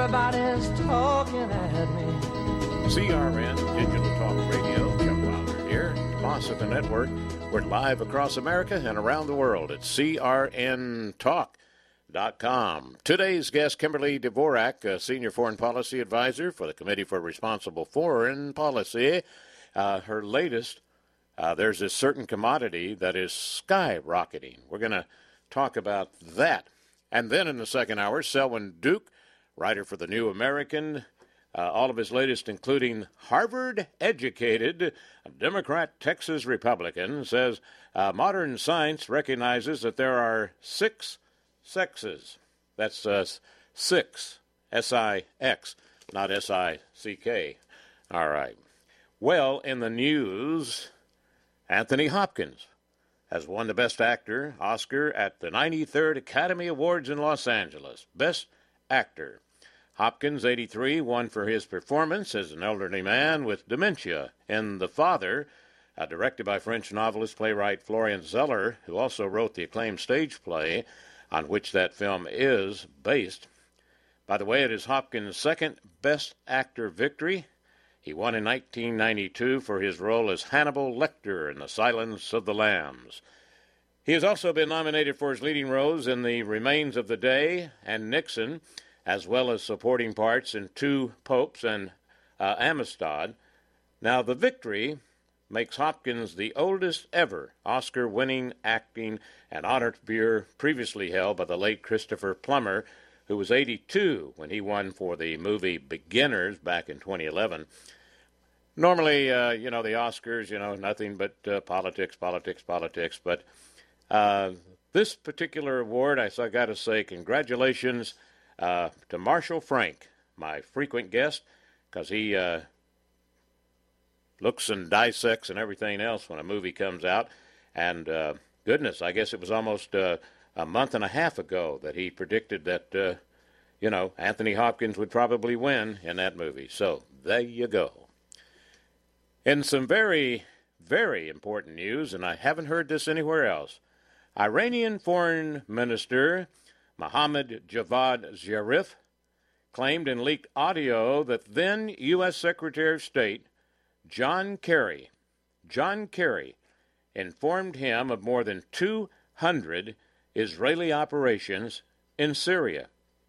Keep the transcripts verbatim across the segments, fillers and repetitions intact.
Everybody's talking at me. C R N Digital Talk Radio. Chuck Wilder here, boss of the network. We're live across America and around the world at C R N talk dot com. Today's guest, Kimberly Dvorak, a senior foreign policy advisor for the Committee for Responsible Foreign Policy. Uh, her latest, uh, there's this certain commodity that is skyrocketing. We're going to talk about that. And then in the second hour, Selwyn Duke, writer for The New American, uh, all of his latest, including Harvard-educated Democrat Texas Republican, says uh, modern science recognizes that there are six sexes. That's uh, six, S I X, not S I C K. All right. Well, in the news, Anthony Hopkins has won the Best Actor Oscar at the ninety-third Academy Awards in Los Angeles. Best Actor. Hopkins, eighty-three, won for his performance as an elderly man with dementia in The Father, uh, directed by French novelist playwright Florian Zeller, who also wrote the acclaimed stage play on which that film is based. By the way, it is Hopkins' second Best Actor victory. He won in nineteen ninety-two for his role as Hannibal Lecter in The Silence of the Lambs. He has also been nominated for his leading roles in The Remains of the Day and Nixon, as well as supporting parts in Two Popes and uh, Amistad. Now, the victory makes Hopkins the oldest ever Oscar-winning acting, an honor to be previously held by the late Christopher Plummer, who was eighty-two when he won for the movie Beginners back in twenty eleven. Normally, uh, you know, the Oscars, you know, nothing but uh, politics, politics, politics. But uh, this particular award, I, I got to say, congratulations uh, to Marshall Frank, my frequent guest, because he uh, looks and dissects and everything else when a movie comes out. And uh, goodness, I guess it was almost Uh, a month and a half ago that he predicted that, uh, you know, Anthony Hopkins would probably win in that movie. So there you go. In some very, very important news, and I haven't heard this anywhere else, Iranian Foreign Minister Mohammad Javad Zarif claimed in leaked audio that then U S Secretary of State John Kerry, John Kerry, informed him of more than two hundred Israeli operations in Syria.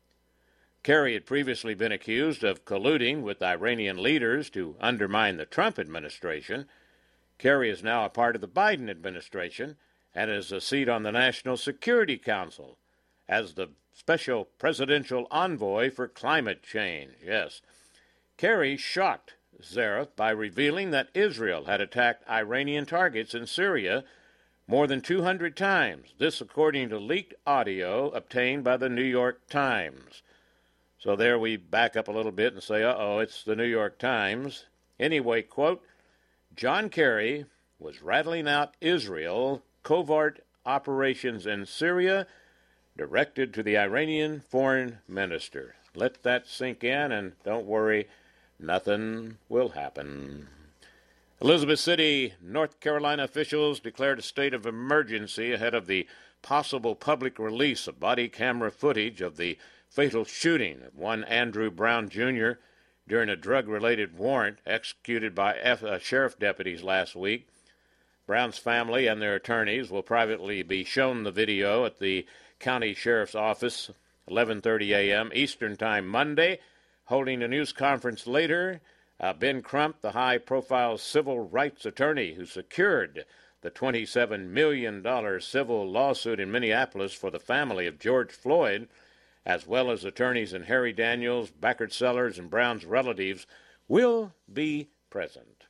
Kerry had previously been accused of colluding with Iranian leaders to undermine the Trump administration. Kerry is now a part of the Biden administration and has a seat on the National Security Council as the special presidential envoy for climate change. Yes. Kerry shocked Zarif by revealing that Israel had attacked Iranian targets in Syria more than two hundred times, this according to leaked audio obtained by the New York Times. So there we back up a little bit and say, uh-oh, it's the New York Times. Anyway, quote, John Kerry was rattling out Israel covert operations in Syria directed to the Iranian foreign minister. Let that sink in, and don't worry, nothing will happen. Elizabeth City, North Carolina officials declared a state of emergency ahead of the possible public release of body camera footage of the fatal shooting of one Andrew Brown, Junior during a drug-related warrant executed by F- uh, sheriff deputies last week. Brown's family and their attorneys will privately be shown the video at the county sheriff's office, eleven thirty a.m. Eastern Time Monday. Holding a news conference later, Uh, Ben Crump, the high-profile civil rights attorney who secured the twenty-seven million dollars civil lawsuit in Minneapolis for the family of George Floyd, as well as attorneys in Harry Daniels, Backert Sellers, and Brown's relatives, will be present.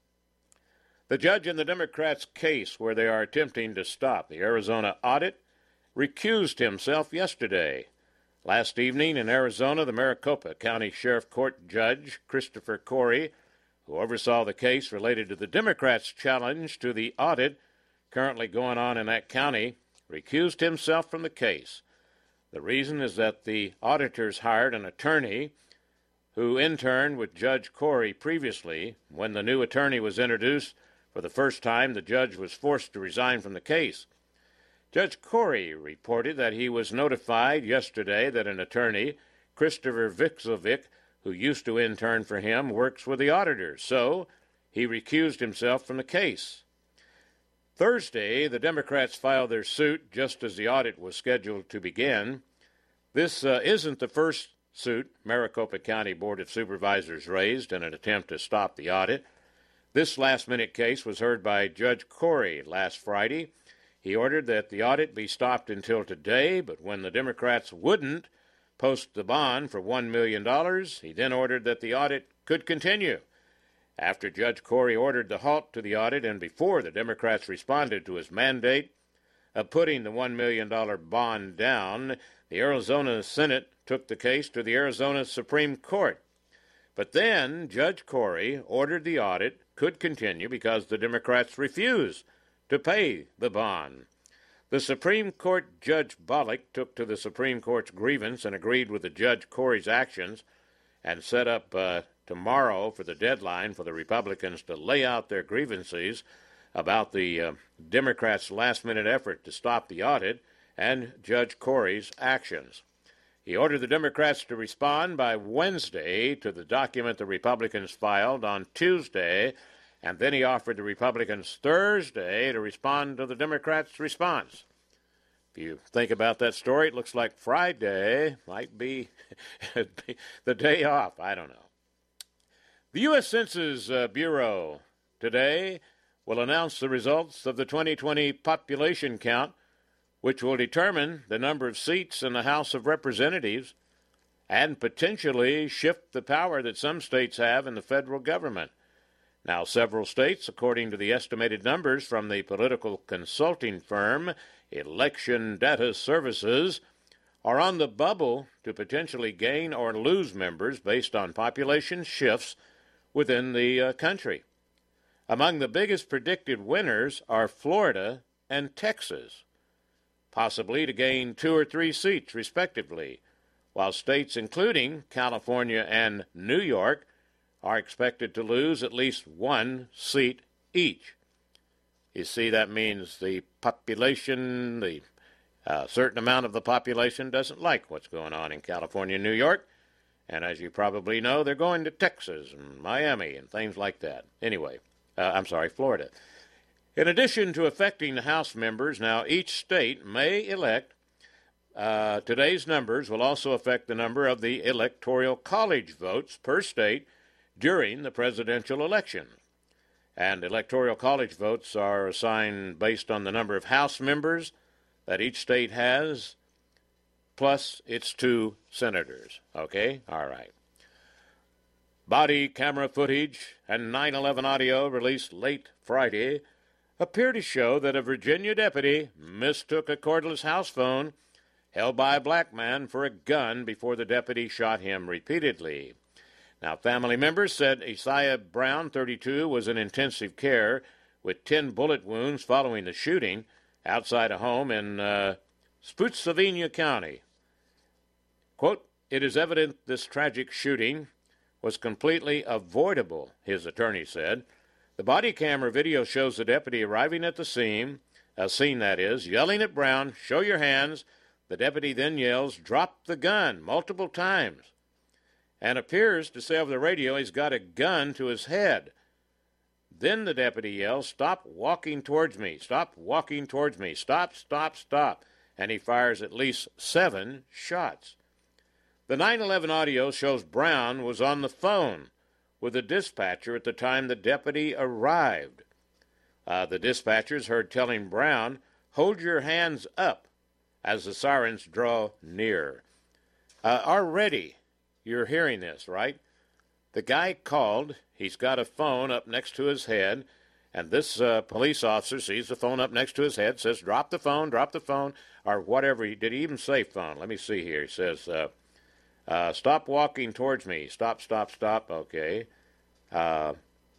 The judge in the Democrats' case where they are attempting to stop the Arizona audit recused himself yesterday. Last evening in Arizona, the Maricopa County Sheriff Court Judge Christopher Corey, who oversaw the case related to the Democrats' challenge to the audit currently going on in that county, recused himself from the case. The reason is that the auditors hired an attorney who interned with Judge Corey previously. When the new attorney was introduced for the first time, the judge was forced to resign from the case. Judge Corey reported that he was notified yesterday that an attorney Christopher Viksovic, who used to intern for him, works with the auditors, so he recused himself from the case. Thursday, the Democrats filed their suit just as the audit was scheduled to begin. This uh, isn't the first suit Maricopa County Board of Supervisors raised in an attempt to stop the audit. This last-minute case was heard by Judge Corey last Friday. He ordered that the audit be stopped until today, but when the Democrats wouldn't post the bond for one million dollars, he then ordered that the audit could continue. After Judge Corey ordered the halt to the audit and before the Democrats responded to his mandate of putting the one million dollars bond down, the Arizona Senate took the case to the Arizona Supreme Court. But then Judge Corey ordered the audit could continue because the Democrats refused to pay the bond. The Supreme Court Judge Bollock took to the Supreme Court's grievance and agreed with the Judge Corey's actions and set up uh, tomorrow for the deadline for the Republicans to lay out their grievances about the uh, Democrats' last-minute effort to stop the audit and Judge Corey's actions. He ordered the Democrats to respond by Wednesday to the document the Republicans filed on Tuesday, and then he offered the Republicans Thursday to respond to the Democrats' response. If you think about that story, it looks like Friday might be the day off. I don't know. The U S Census uh, Bureau today will announce the results of the twenty twenty population count, which will determine the number of seats in the House of Representatives and potentially shift the power that some states have in the federal government. Now, several states, according to the estimated numbers from the political consulting firm Election Data Services, are on the bubble to potentially gain or lose members based on population shifts within the uh, country. Among the biggest predicted winners are Florida and Texas, possibly to gain two or three seats, respectively, while states including California and New York are expected to lose at least one seat each. You see, that means the population, the uh, certain amount of the population doesn't like what's going on in California and New York, and as you probably know, they're going to Texas and Miami and things like that. Anyway, uh, I'm sorry, Florida. In addition to affecting the House members, now each state may elect. Uh, today's numbers will also affect the number of the Electoral College votes per state during the presidential election. And Electoral College votes are assigned based on the number of House members that each state has, plus its two senators. Okay? All right. Body camera footage and nine eleven audio released late Friday appear to show that a Virginia deputy mistook a cordless house phone held by a black man for a gun before the deputy shot him repeatedly. Now, family members said Isaiah Brown, thirty-two, was in intensive care with ten bullet wounds following the shooting outside a home in uh, Spotsylvania County. Quote, "It is evident this tragic shooting was completely avoidable," his attorney said. The body camera video shows the deputy arriving at the scene, a scene that is, yelling at Brown, "Show your hands." The deputy then yells, "Drop the gun," multiple times, and appears to say over the radio he's got a gun to his head. Then the deputy yells, "Stop walking towards me, stop walking towards me, stop, stop, stop," and he fires at least seven shots. The nine eleven audio shows Brown was on the phone with the dispatcher at the time the deputy arrived. Uh, the dispatchers heard telling Brown, "Hold your hands up," as the sirens draw near. Uh, already, you're hearing this, right? The guy called. He's got a phone up next to his head, and this uh, police officer sees the phone up next to his head, says, "Drop the phone, drop the phone," or whatever. Did he even say phone? Let me see here. He says, uh, uh, "Stop walking towards me. Stop, stop, stop." Okay. Uh,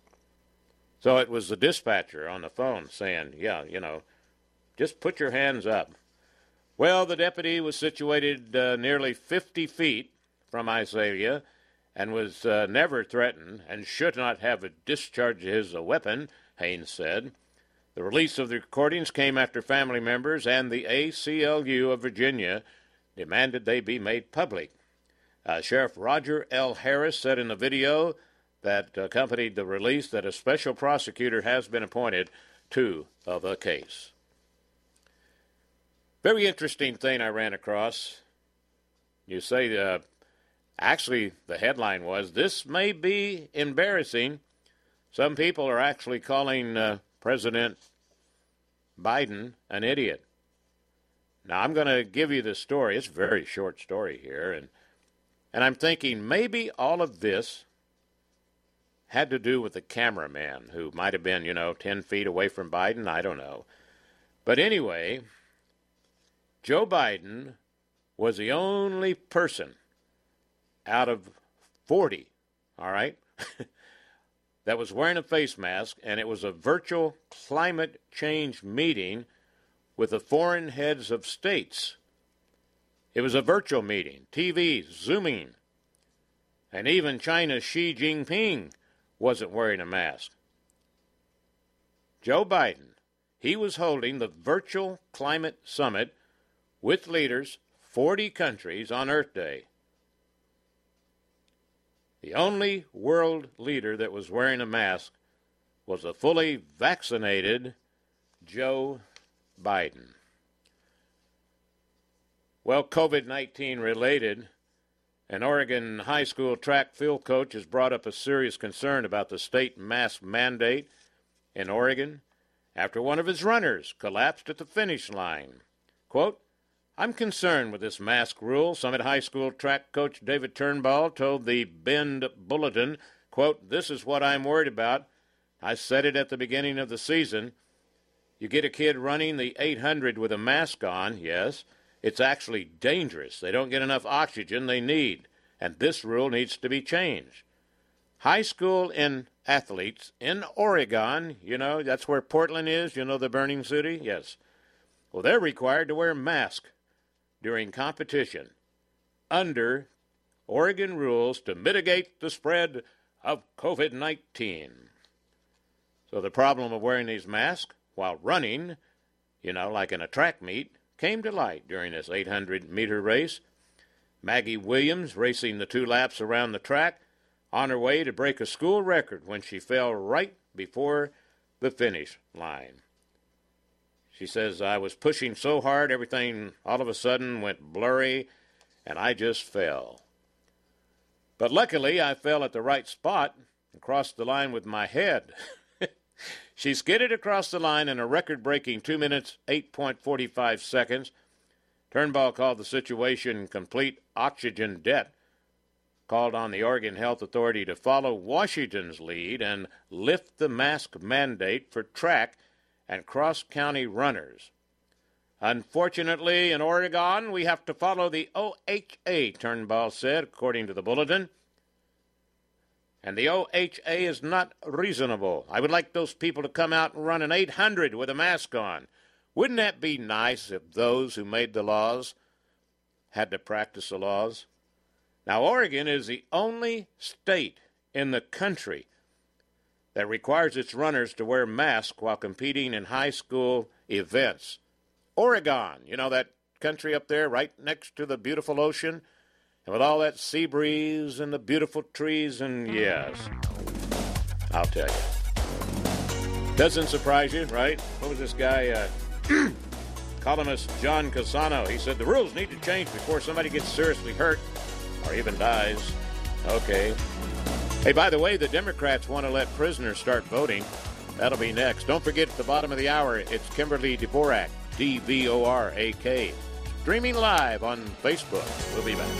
so it was the dispatcher on the phone saying, yeah, you know, just put your hands up. Well, the deputy was situated uh, nearly fifty feet from Isaiah and was uh, never threatened and should not have discharged his uh, weapon, Haynes said. The release of the recordings came after family members and the A C L U of Virginia demanded they be made public. Uh, Sheriff Roger L. Harris said in the video that accompanied the release that a special prosecutor has been appointed to uh, the case. Very interesting thing I ran across. You say, uh, actually, the headline was, "This may be embarrassing." Some people are actually calling uh, President Biden an idiot. Now, I'm going to give you the story. It's a very short story here. And, and I'm thinking maybe all of this had to do with the cameraman who might have been, you know, ten feet away from Biden. I don't know. But anyway, Joe Biden was the only person out of forty, all right, that was wearing a face mask, and it was a virtual climate change meeting with the foreign heads of states. It was a virtual meeting, T V, Zooming, and even China's Xi Jinping wasn't wearing a mask. Joe Biden, he was holding the virtual climate summit with leaders, forty countries on Earth Day. The only world leader that was wearing a mask was a fully vaccinated Joe Biden. Well, COVID nineteen related, an Oregon high school track field coach has brought up a serious concern about the state mask mandate in Oregon after one of his runners collapsed at the finish line. Quote, "I'm concerned with this mask rule," Summit High School track coach David Turnbull told the Bend Bulletin. Quote, "This is what I'm worried about. I said it at the beginning of the season. You get a kid running the eight hundred with a mask on, yes, it's actually dangerous. They don't get enough oxygen they need, and this rule needs to be changed. High school and athletes in Oregon, you know, that's where Portland is, you know, the burning city, yes. Well, they're required to wear masks during competition under Oregon rules to mitigate the spread of COVID nineteen. So the problem of wearing these masks while running, you know, like in a track meet, came to light during this eight hundred meter race. Maggie Williams racing the two laps around the track on her way to break a school record when she fell right before the finish line. She says, "I was pushing so hard, everything all of a sudden went blurry, and I just fell. But luckily, I fell at the right spot and crossed the line with my head." She skidded across the line in a record-breaking two minutes, eight point four five seconds. Turnbull called the situation complete oxygen debt, called on the Oregon Health Authority to follow Washington's lead and lift the mask mandate for track and cross-county runners. "Unfortunately, in Oregon, we have to follow the O H A, Turnbull said, according to the Bulletin. And the O H A is not reasonable. I would like those people to come out and run an eight hundred with a mask on. Wouldn't that be nice if those who made the laws had to practice the laws?" Now, Oregon is the only state in the country that requires its runners to wear masks while competing in high school events. Oregon, you know, that country up there right next to the beautiful ocean, and with all that sea breeze and the beautiful trees, and yes, I'll tell you. Doesn't surprise you, right? What was this guy, uh, columnist John Cassano? He said the rules need to change before somebody gets seriously hurt or even dies. Okay. Hey, by the way, the Democrats want to let prisoners start voting. That'll be next. Don't forget, at the bottom of the hour, it's Kimberly Dvorak, D V O R A K, streaming live on Facebook. We'll be back.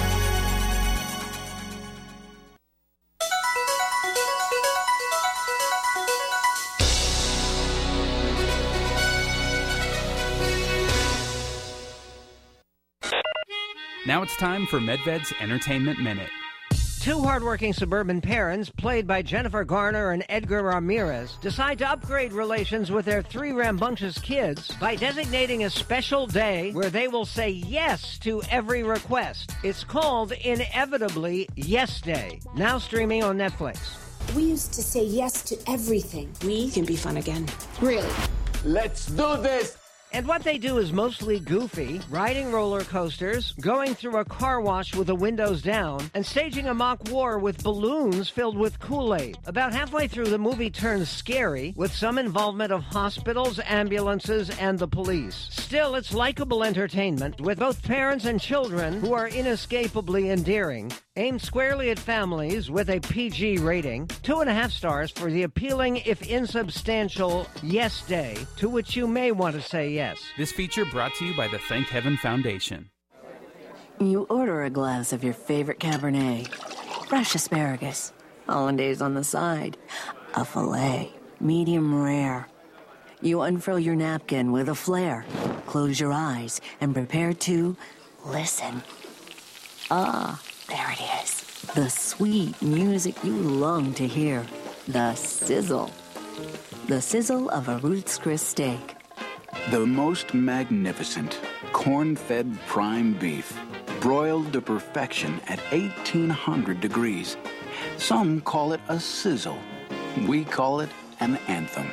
Now it's time for Medved's Entertainment Minute. Two hardworking suburban parents, played by Jennifer Garner and Edgar Ramirez, decide to upgrade relations with their three rambunctious kids by designating a special day where they will say yes to every request. It's called, inevitably, Yes Day, now streaming on Netflix. We used to say yes to everything. We can be fun again. Really? Let's do this! And what they do is mostly goofy, riding roller coasters, going through a car wash with the windows down, and staging a mock war with balloons filled with Kool-Aid. About halfway through, the movie turns scary, with some involvement of hospitals, ambulances, and the police. Still, it's likable entertainment, with both parents and children who are inescapably endearing. Aimed squarely at families with a P G rating, two and a half stars for the appealing, if insubstantial, Yes Day, to which you may want to say yes. This feature brought to you by the Thank Heaven Foundation. You order a glass of your favorite Cabernet, fresh asparagus, hollandaise on the side, a filet, medium rare. You unfurl your napkin with a flair, close your eyes, and prepare to listen. Ah, there it is. The sweet music you long to hear. The sizzle. The sizzle of a Ruth's Chris steak. The most magnificent corn-fed prime beef, broiled to perfection at eighteen hundred degrees. Some call it a sizzle. We call it an anthem.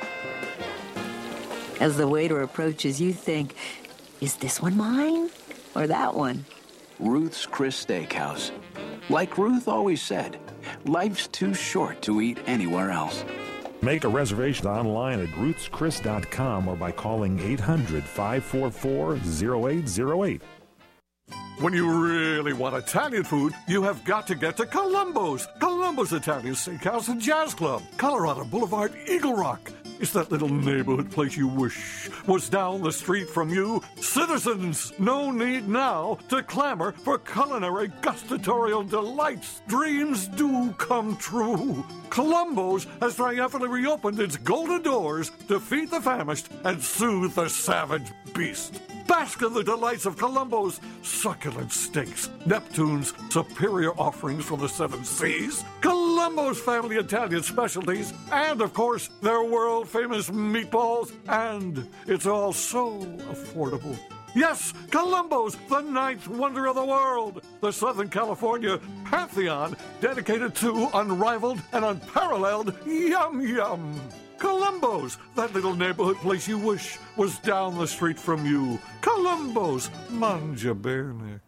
As the waiter approaches, you think, is this one mine or that one? Ruth's Chris Steakhouse. Like Ruth always said, life's too short to eat anywhere else. Make a reservation online at ruths chris dot com or by calling eight hundred, five four four, zero eight zero eight. When you really want Italian food, you have got to get to Columbo's. Columbo's Italian Steakhouse and Jazz Club, Colorado Boulevard, Eagle Rock. It's that little neighborhood place you wish was down the street from you. Citizens, no need now to clamor for culinary gustatorial delights. Dreams do come true. Columbo's has triumphantly reopened its golden doors to feed the famished and soothe the savage beast. Bask in the delights of Columbo's succulent steaks, Neptune's superior offerings from the seven seas, Columbo's family Italian specialties, and, of course, their world-famous meatballs. And it's all so affordable. Yes, Columbo's, the ninth wonder of the world. The Southern California pantheon dedicated to unrivaled and unparalleled yum-yum. Columbo's, that little neighborhood place you wish was down the street from you. Columbo's, mangia bene.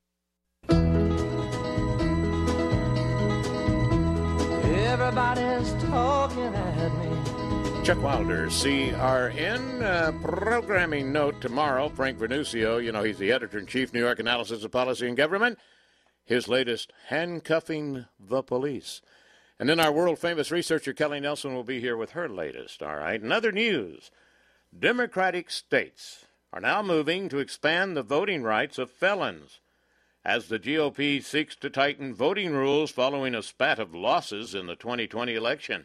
Everybody's talking at me. Chuck Wilder, C R N. Uh, programming note tomorrow, Frank Venucio, you know, he's the editor-in-chief, New York Analysis of Policy and Government. His latest, Handcuffing the Police. And then our world-famous researcher, Kelly Nelson, will be here with her latest, all right? In other news, Democratic states are now moving to expand the voting rights of felons as the G O P seeks to tighten voting rules following a spat of losses in the twenty twenty election.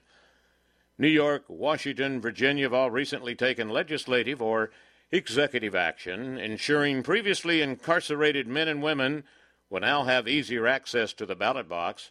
New York, Washington, Virginia have all recently taken legislative or executive action, ensuring previously incarcerated men and women will now have easier access to the ballot box.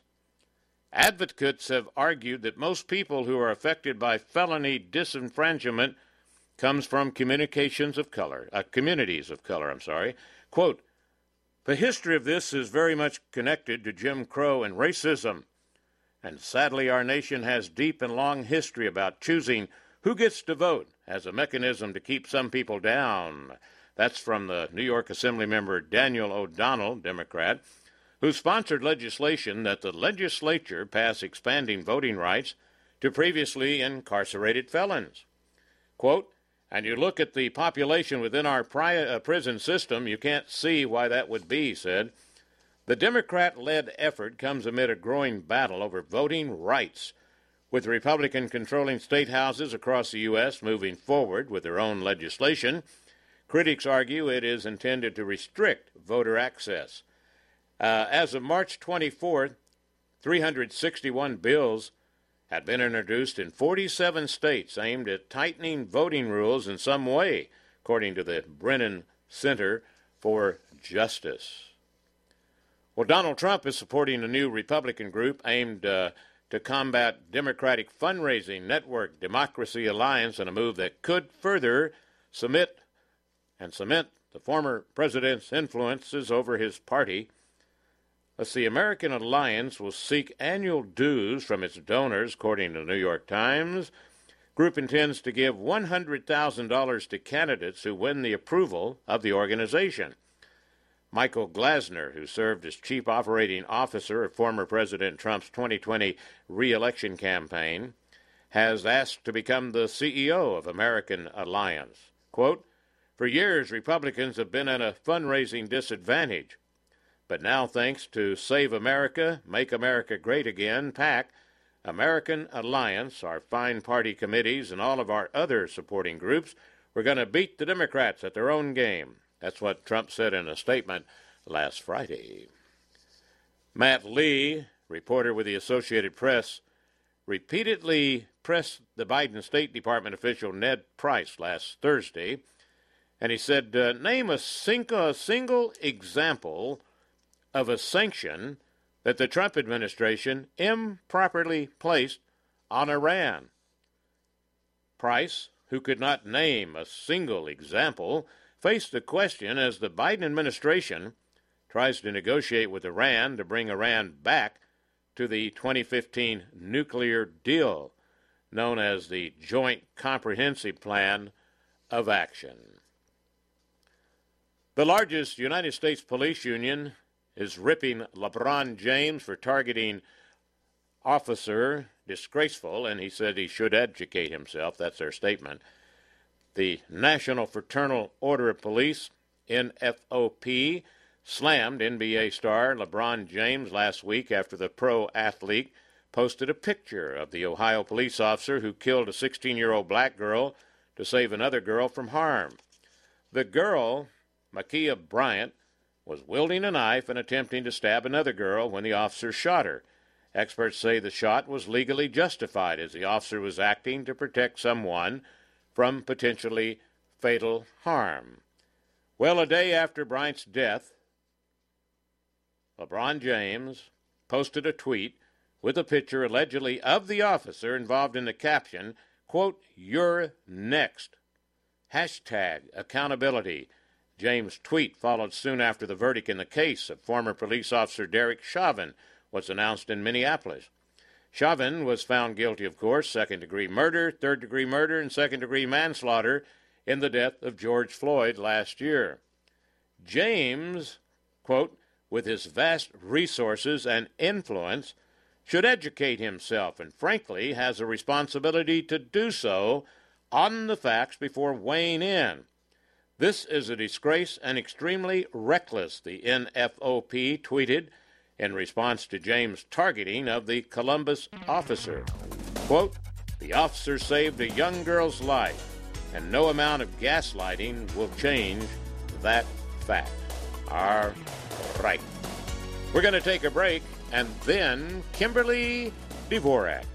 Advocates have argued that most people who are affected by felony disenfranchisement comes from communications of color, uh, communities of color, I'm sorry. Quote, the history of this is very much connected to Jim Crow and racism. And sadly, our nation has deep and long history about choosing who gets to vote as a mechanism to keep some people down. That's from the New York Assembly member Daniel O'Donnell, Democrat, who sponsored legislation that the legislature pass expanding voting rights to previously incarcerated felons. Quote, and you look at the population within our pri- uh, prison system, you can't see why that would be, he said. The Democrat-led effort comes amid a growing battle over voting rights, with Republican-controlling state houses across the U S moving forward with their own legislation. Critics argue it is intended to restrict voter access. Uh, as of March twenty-fourth, three hundred sixty-one bills had been introduced in forty-seven states aimed at tightening voting rules in some way, according to the Brennan Center for Justice. Well, Donald Trump is supporting a new Republican group aimed uh, to combat Democratic fundraising network Democracy Alliance, in a move that could further cement and cement the former president's influences over his party. The American Alliance will seek annual dues from its donors, according to the New York Times. Group intends to give one hundred thousand dollars to candidates who win the approval of the organization. Michael Glasner, who served as chief operating officer of former President Trump's twenty twenty re-election campaign, has asked to become the C E O of American Alliance. Quote, "For years, Republicans have been at a fundraising disadvantage. But now, thanks to Save America, Make America Great Again, PAC, American Alliance, our fine party committees, and all of our other supporting groups, we're going to beat the Democrats at their own game." That's what Trump said in a statement last Friday. Matt Lee, reporter with the Associated Press, repeatedly pressed the Biden State Department official Ned Price last Thursday, and he said, uh, name a single, a single example of a sanction that the Trump administration improperly placed on Iran. Price, who could not name a single example, faced the question as the Biden administration tries to negotiate with Iran to bring Iran back to the twenty fifteen nuclear deal, known as the Joint Comprehensive Plan of Action. The largest United States police union is ripping LeBron James for targeting officer disgraceful, and he said he should educate himself. That's their statement. The National Fraternal Order of Police, N F O P, slammed N B A star LeBron James last week after the pro athlete posted a picture of the Ohio police officer who killed a sixteen-year-old black girl to save another girl from harm. The girl, Ma'Khia Bryant, was wielding a knife and attempting to stab another girl when the officer shot her. Experts say the shot was legally justified as the officer was acting to protect someone from potentially fatal harm. Well, a day after Bryant's death, LeBron James posted a tweet with a picture allegedly of the officer involved in the caption, quote, "You're next. Hashtag accountability." James' tweet followed soon after the verdict in the case of former police officer Derek Chauvin was announced in Minneapolis. Chauvin was found guilty, of course, second-degree murder, third-degree murder, and second-degree manslaughter in the death of George Floyd last year. James, quote, with his vast resources and influence, should educate himself and, frankly, has a responsibility to do so on the facts before weighing in. This is a disgrace and extremely reckless, the N F O P tweeted in response to James' targeting of the Columbus officer. Quote, "The officer saved a young girl's life, and no amount of gaslighting will change that fact." All right. We're going to take a break, and then Kimberly Dvorak.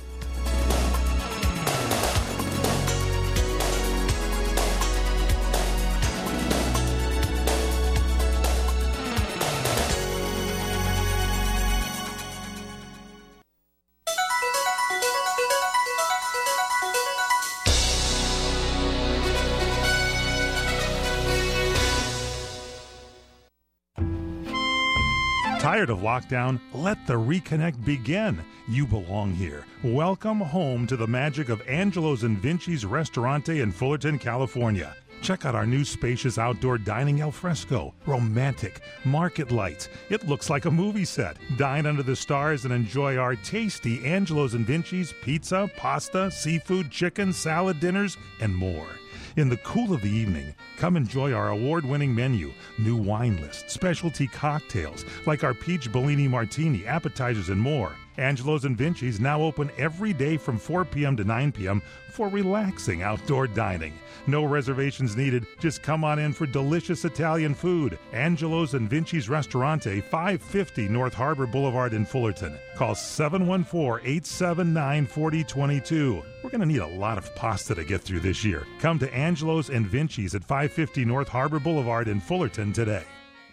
Tired of lockdown? Let the reconnect begin. You belong here. Welcome home to the magic of Angelo's and Vinci's Restaurante in Fullerton, California. Check out our new spacious outdoor dining al fresco. Romantic. Market lights. It looks like a movie set. Dine under the stars and enjoy our tasty Angelo's and Vinci's pizza, pasta, seafood, chicken, salad dinners, and more. In the cool of the evening, come enjoy our award-winning menu, new wine list, specialty cocktails like our Peach Bellini Martini, appetizers, and more. Angelo's and Vinci's now open every day from four p.m. to nine p.m. for relaxing outdoor dining. No reservations needed. Just come on in for delicious Italian food. Angelo's and Vinci's Restaurante, five fifty North Harbor Boulevard in Fullerton. Call seven one four, eight seven nine, four zero two two. We're going to need a lot of pasta to get through this year. Come to Angelo's and Vinci's at five fifty North Harbor Boulevard in Fullerton today.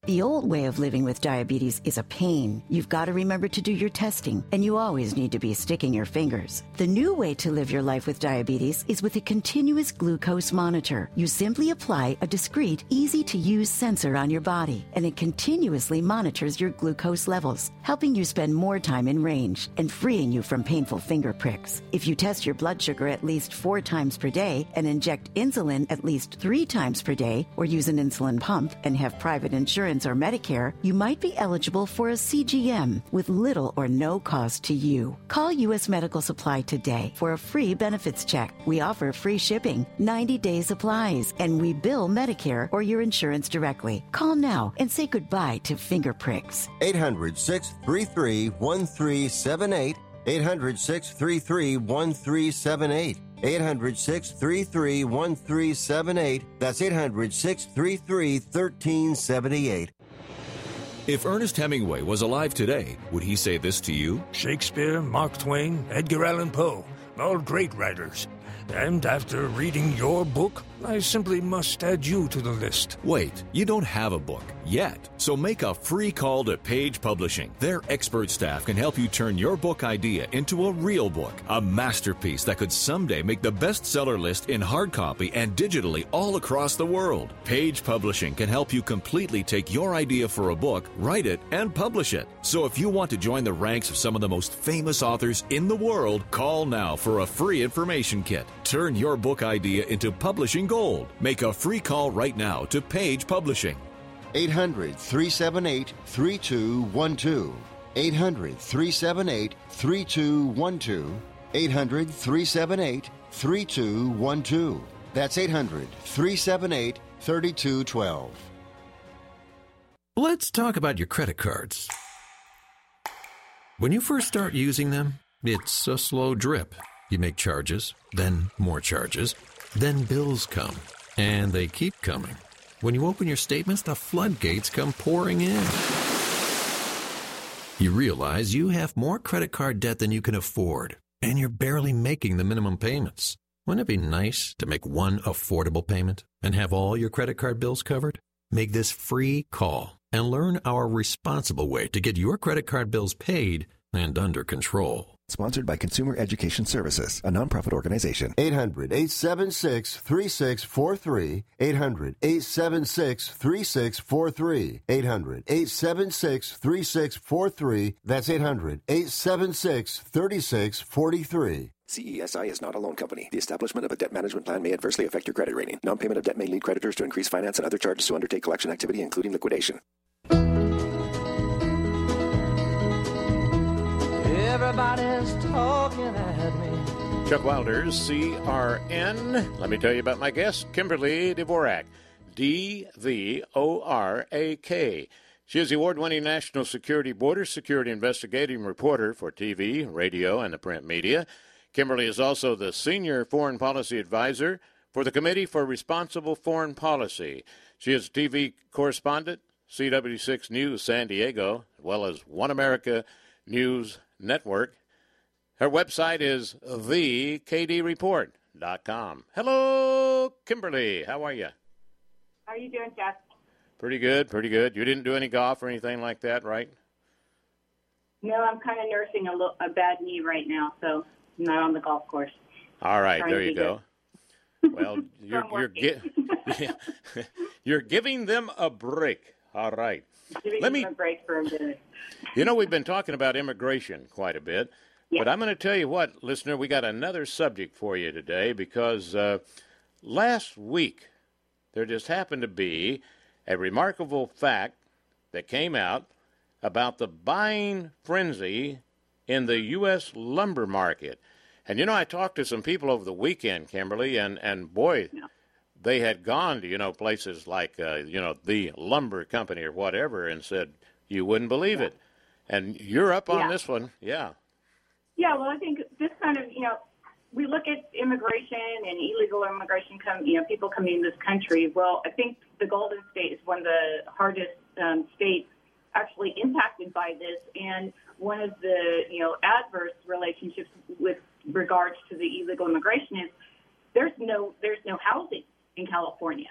The old way of living with diabetes is a pain. You've got to remember to do your testing, and you always need to be sticking your fingers. The new way to live your life with diabetes is with a continuous glucose monitor. You simply apply a discreet, easy-to-use sensor on your body, and it continuously monitors your glucose levels, helping you spend more time in range and freeing you from painful finger pricks. If you test your blood sugar at least four times per day and inject insulin at least three times per day, or use an insulin pump and have private insurance or Medicare, you might be eligible for a C G M with little or no cost to you. Call U S Medical Supply today for a free benefits check. We offer free shipping, ninety-day supplies, and we bill Medicare or your insurance directly. Call now and say goodbye to finger pricks. eight hundred, six three three, one three seven eight. eight hundred, six three three, one three seven eight. eight hundred, six three three, one three seven eight. That's eight hundred, six three three, one three seven eight. If Ernest Hemingway was alive today, would he say this to you? Shakespeare, Mark Twain, Edgar Allan Poe, all great writers. And after reading your book, I simply must add you to the list. Wait, you don't have a book yet. So make a free call to Page Publishing. Their expert staff can help you turn your book idea into a real book, a masterpiece that could someday make the bestseller list in hard copy and digitally all across the world. Page Publishing can help you completely take your idea for a book, write it, and publish it. So if you want to join the ranks of some of the most famous authors in the world, call now for a free information kit. Turn your book idea into publishing gold. Make a free call right now to Page Publishing. eight hundred, three seven eight, three two one two. eight hundred, three seven eight, three two one two. eight hundred, three seven eight, three two one two. That's eight hundred, three seven eight, three two one two. Let's talk about your credit cards. When you first start using them, it's a slow drip. You make charges, then more charges, then bills come, and they keep coming. When you open your statements, the floodgates come pouring in. You realize you have more credit card debt than you can afford, and you're barely making the minimum payments. Wouldn't it be nice to make one affordable payment and have all your credit card bills covered? Make this free call and learn our responsible way to get your credit card bills paid and under control. Sponsored by Consumer Education Services, a nonprofit organization. eight hundred, eight seven six, three six four three. eight hundred, eight seven six, three six four three. eight hundred, eight seven six, three six four three. That's eight hundred, eight seven six, three six four three. C E S I is not a loan company. The establishment of a debt management plan may adversely affect your credit rating. Non-payment of debt may lead creditors to increase finance and other charges to undertake collection activity, including liquidation. Everybody's talking at me. Chuck Wilders, C R N. Let me tell you about my guest, Kimberly Dvorak, D V O R A K. She is the award-winning National Security Border Security Investigating Reporter for T V, radio, and the print media. Kimberly is also the Senior Foreign Policy Advisor for the Committee for Responsible Foreign Policy. She is a T V correspondent, C W six News San Diego, as well as One America News Network. Her website is the k d report dot com. Hello, Kimberly. How are you? How are you doing, Jeff? Pretty good, pretty good. You didn't do any golf or anything like that, right? No, I'm kind of nursing a, little, a bad knee right now, so I'm not on the golf course. All right, Trying there you go. Well, you're you're, gi- you're giving them a break. All right. Giving Let them me a break for a minute. You know, we've been talking about immigration quite a bit, yeah. But I'm going to tell you what, listener, we got another subject for you today because uh, last week there just happened to be a remarkable fact that came out about the buying frenzy in the U S lumber market. And, you know, I talked to some people over the weekend, Kimberly, and, and boy, yeah. they had gone to, you know, places like, uh, you know, the lumber company or whatever and said, you wouldn't believe yeah. it. And you're up on yeah. this one. Yeah. Yeah, well, I think this kind of, you know, we look at immigration and illegal immigration, come, you know, people coming in this country. Well, I think the Golden State is one of the hardest um, states actually impacted by this. And one of the, you know, adverse relationships with regards to the illegal immigration is there's no there's no housing in California.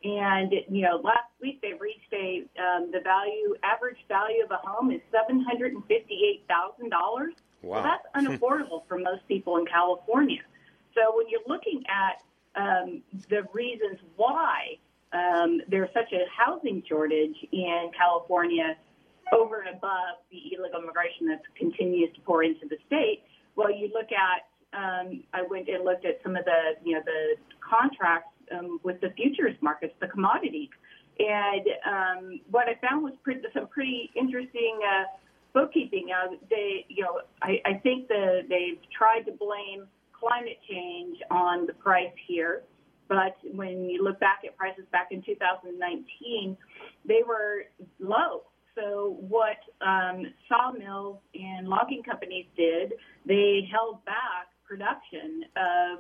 And, you know, last week they reached a, um, the value, average value of a home is seven hundred fifty-eight thousand dollars. Wow. So that's unaffordable for most people in California. So when you're looking at um, the reasons why um, there's such a housing shortage in California over and above the illegal immigration that continues to pour into the state, well, you look at, um, I went and looked at some of the, you know, the contracts um, with the futures markets, the commodities. And um, what I found was pretty, some pretty interesting uh, bookkeeping. Uh, they, you know, I, I think the, they've tried to blame climate change on the price here, but when you look back at prices back in two thousand nineteen, they were low. So what um, sawmills and logging companies did, they held back production of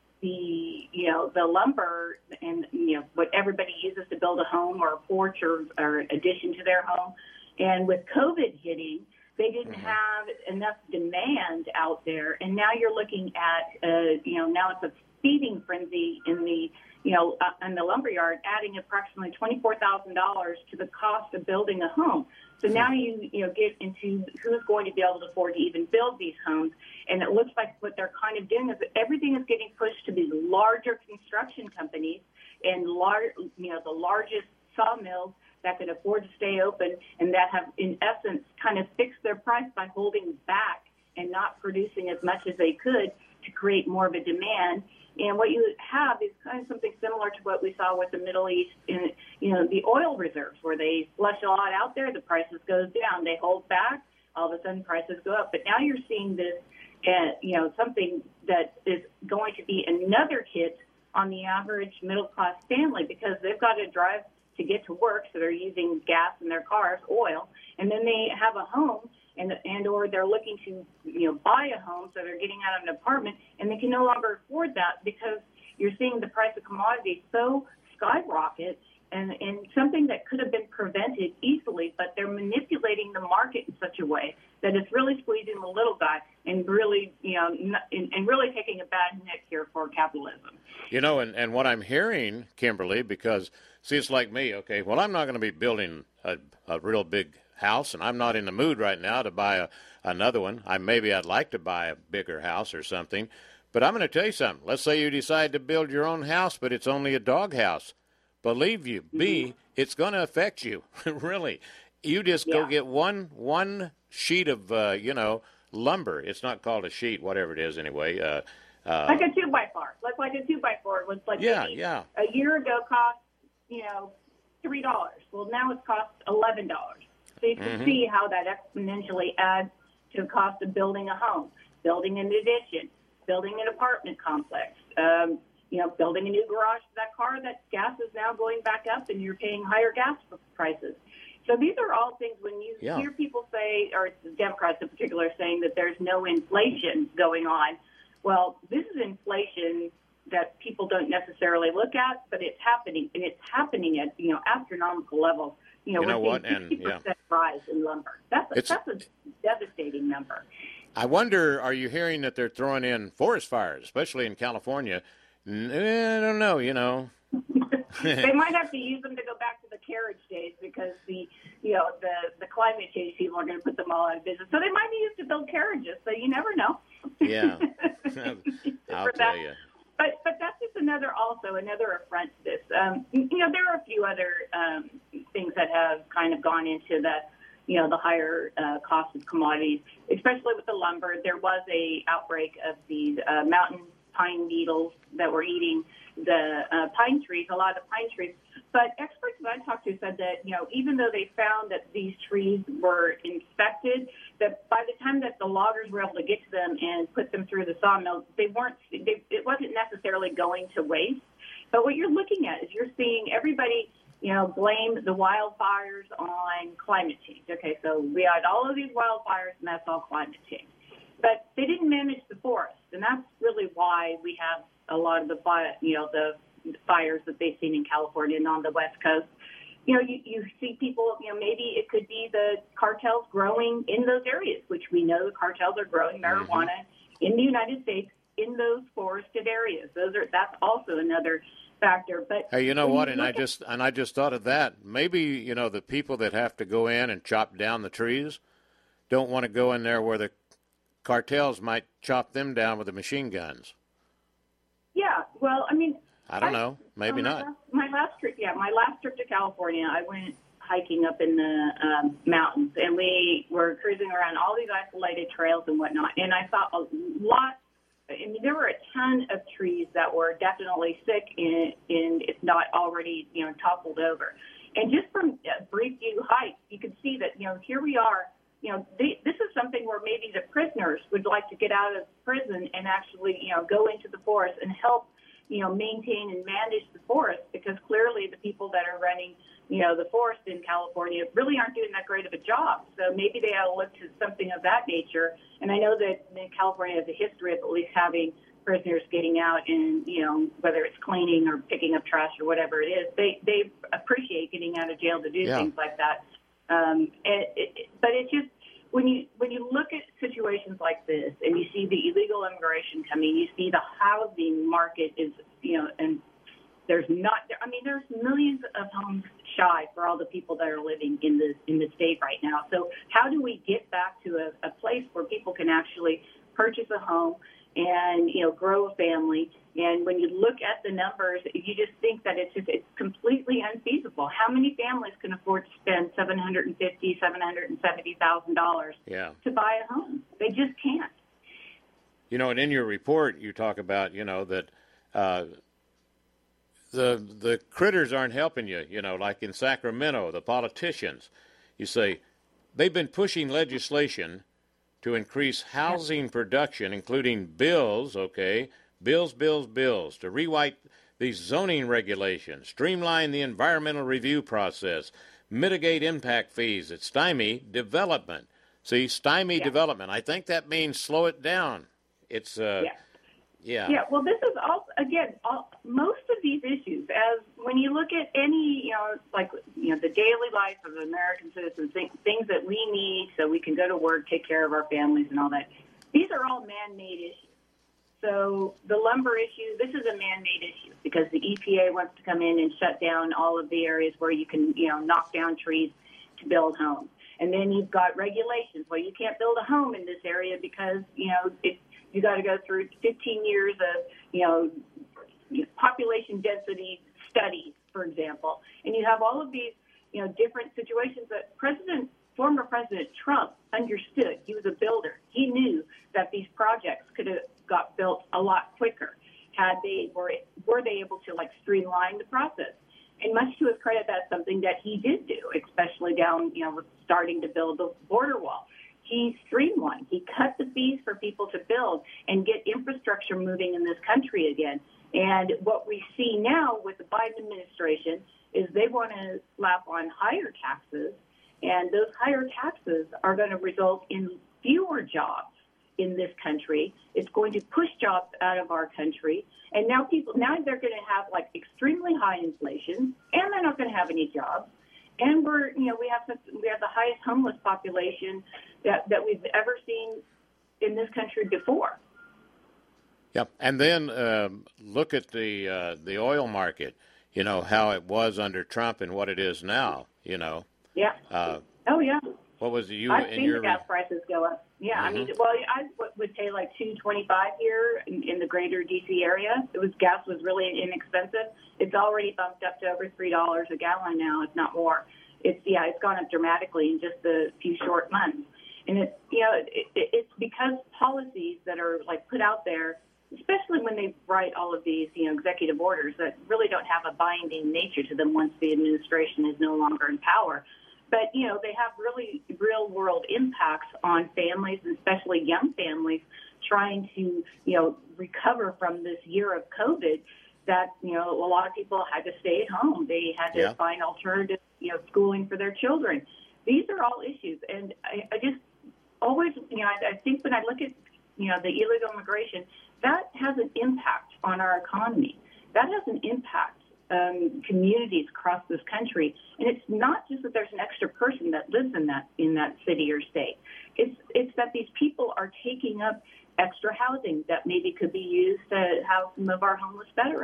the, you know, the lumber and, you know, what everybody uses to build a home or a porch or, or addition to their home. And with COVID hitting, they didn't mm-hmm. have enough demand out there. And now you're looking at, uh, you know, now it's a feeding frenzy in the, you know, uh, in the lumberyard, adding approximately twenty-four thousand dollars to the cost of building a home. So now you, you know, get into who's going to be able to afford to even build these homes. And it looks like what they're kind of doing is that everything is getting pushed to these larger construction companies and large, you know, the largest sawmills that can afford to stay open and that have, in essence, kind of fixed their price by holding back and not producing as much as they could to create more of a demand. And what you have is kind of something similar to what we saw with the Middle East in, you know, the oil reserves, where they flush a lot out there, the prices goes down. They hold back, all of a sudden prices go up. But now you're seeing this, uh, you know, something that is going to be another hit on the average middle-class family because they've got to drive to get to work, so they're using gas in their cars, oil, and then they have a home and and or they're looking to, you know, buy a home, so they're getting out of an apartment, and they can no longer afford that because you're seeing the price of commodities so skyrocket, and, and something that could have been prevented easily, but they're manipulating the market in such a way that it's really squeezing the little guy and really, you know, and, and really taking a bad nick here for capitalism. You know, and, and what I'm hearing, Kimberly, because, see, it's like me, okay, well, I'm not going to be building a, a real big house, and I'm not in the mood right now to buy a, another one. I Maybe I'd like to buy a bigger house or something, but I'm going to tell you something. Let's say you decide to build your own house, but it's only a dog house. Believe you mm-hmm. me, it's going to affect you, really. You just yeah. go get one one sheet of, uh, you know, lumber. It's not called a sheet, whatever it is anyway. Uh, uh, like a two-by-four. Like, like a two-by-four was like yeah, yeah. a year ago cost, you know, three dollars. Well, now it's cost eleven dollars. So you can mm-hmm. see how that exponentially adds to the cost of building a home, building an addition, building an apartment complex, um, you know, building a new garage for that car. That gas is now going back up and you're paying higher gas prices. So these are all things when you yeah. hear people say, or Democrats in particular, saying that there's no inflation going on. Well, this is inflation that people don't necessarily look at, but it's happening, and it's happening at, you know, astronomical levels. You know, you know we're what? seeing And, fifty percent yeah. rise in lumber. That's a, It's- that's a devastating number. I wonder, are you hearing that they're throwing in forest fires, especially in California? N- I don't know, you know. They might have to use them to go back to the carriage days because the, you know, the, the climate change people are going to put them all out of business. So they might be used to build carriages. So you never know. Yeah, I'll For tell that. you. But but that's just another also another affront to this. Um, you know, there are a few other um, things that have kind of gone into the, you know, the higher uh, cost of commodities, especially with the lumber. There was a outbreak of these uh, mountain pine beetles that were eating the uh, pine trees, a lot of the pine trees. But experts that I talked to said that, you know, even though they found that these trees were infected, that by the time that the loggers were able to get to them and put them through the sawmill, they weren't, they, it wasn't necessarily going to waste. But what you're looking at is you're seeing everybody, you know, blame the wildfires on climate change. Okay, so we had all of these wildfires, and that's all climate change. But they didn't manage the forest, and that's really why we have a lot of the, fire, you know, the fires that they've seen in California and on the West Coast. You know, you, you see people, you know, maybe it could be the cartels growing in those areas, which we know the cartels are growing marijuana mm-hmm. in the United States in those forested areas. Those are that's also another factor. But hey, you know when what? you And I look just and I just thought of that. Maybe you know the people that have to go in and chop down the trees don't want to go in there where the cartels might chop them down with the machine guns. Yeah, well, I mean, I don't know. Maybe on my not. last- My last trip, yeah, my last trip to California, I went hiking up in the um, mountains, and we were cruising around all these isolated trails and whatnot. And I saw a lot. I mean, there were a ton of trees that were definitely sick, and, and if not already, you know, toppled over. And just from a brief view height, you could see that, you know, here we are. You know, they, this is something where maybe the prisoners would like to get out of prison and actually, you know, go into the forest and help, you know, maintain and manage the forest, because clearly the people that are running, you know, the forest in California really aren't doing that great of a job. So maybe they ought to look to something of that nature. And I know that California has a history of at least having prisoners getting out and, you know, whether it's cleaning or picking up trash or whatever it is, they, they appreciate getting out of jail to do Yeah. things like that. Um, and it, but it's just, when you when you look at situations like this and you see the illegal immigration coming, you see the housing market is, you know, and there's not, I mean, there's millions of homes shy for all the people that are living in the in the state right now. So how do we get back to a, a place where people can actually purchase a home and, you know, grow a family? And when you look at the numbers, you just think that it's just, it's completely unfeasible. How many families can afford to spend seven hundred fifty thousand dollars, seven hundred seventy thousand dollars Yeah. to buy a home? They just can't. You know, and in your report, you talk about, you know, that uh, the the critters aren't helping you. You know, like in Sacramento, the politicians, you say, they've been pushing legislation to increase housing production, including bills, okay, bills, bills, bills, to rewrite these zoning regulations, streamline the environmental review process, mitigate impact fees that stymie development. See, stymie Yeah. development. I think that means slow it down. It's, uh, Yeah. yeah. Yeah, well, this is all, again, all, most of these issues, as when you look at any, you know, like, you know, the daily life of American citizens, th- things that we need so we can go to work, take care of our families and all that, these are all man-made issues. So the lumber issue, this is a man-made issue because the E P A wants to come in and shut down all of the areas where you can, you know, knock down trees to build homes. And then you've got regulations. Well, you can't build a home in this area because, you know, it, you got to go through fifteen years of, you know, population density studies, for example. And you have all of these, you know, different situations that President, former President Trump understood. He was a builder. He knew that these projects could have got built a lot quicker had they were were they able to, like, streamline the process. And much to his credit, that's something that he did do, especially down, you know, with starting to build the border wall. He streamlined. He cut the fees for people to build and get infrastructure moving in this country again. And what we see now with the Biden administration is they want to slap on higher taxes, and those higher taxes are going to result in fewer jobs in this country. It's going to push jobs out of our country. And now people, now they're going to have, like, extremely high inflation, and they're not going to have any jobs. And we're, you know, we have such, we have the highest homeless population that, that we've ever seen in this country before. Yep. And then um, look at the uh, the oil market, you know, how it was under Trump and what it is now, you know. Yeah. Uh, oh, yeah. What was you I've in seen your the gas prices go up. Yeah, Mm-hmm. I mean, well, I w- would pay like two twenty-five here in, in the greater D C area. It was gas was really inexpensive. It's already bumped up to over three dollars a gallon now, if not more. It's yeah, it's gone up dramatically in just a few short months. And it's you know, it, it, it's because policies that are, like, put out there, especially when they write all of these, you know, executive orders that really don't have a binding nature to them once the administration is no longer in power. But, you know, they have really real-world impacts on families, especially young families, trying to, you know, recover from this year of COVID that, you know, a lot of people had to stay at home. They had to Yeah. find alternative, you know, schooling for their children. These are all issues. And I, I just always, you know, I, I think when I look at, you know, the illegal immigration, that has an impact on our economy. That has an impact Um, communities across this country, and it's not just that there's an extra person that lives in that in that city or state. It's it's that these people are taking up extra housing that maybe could be used to house some of our homeless veterans.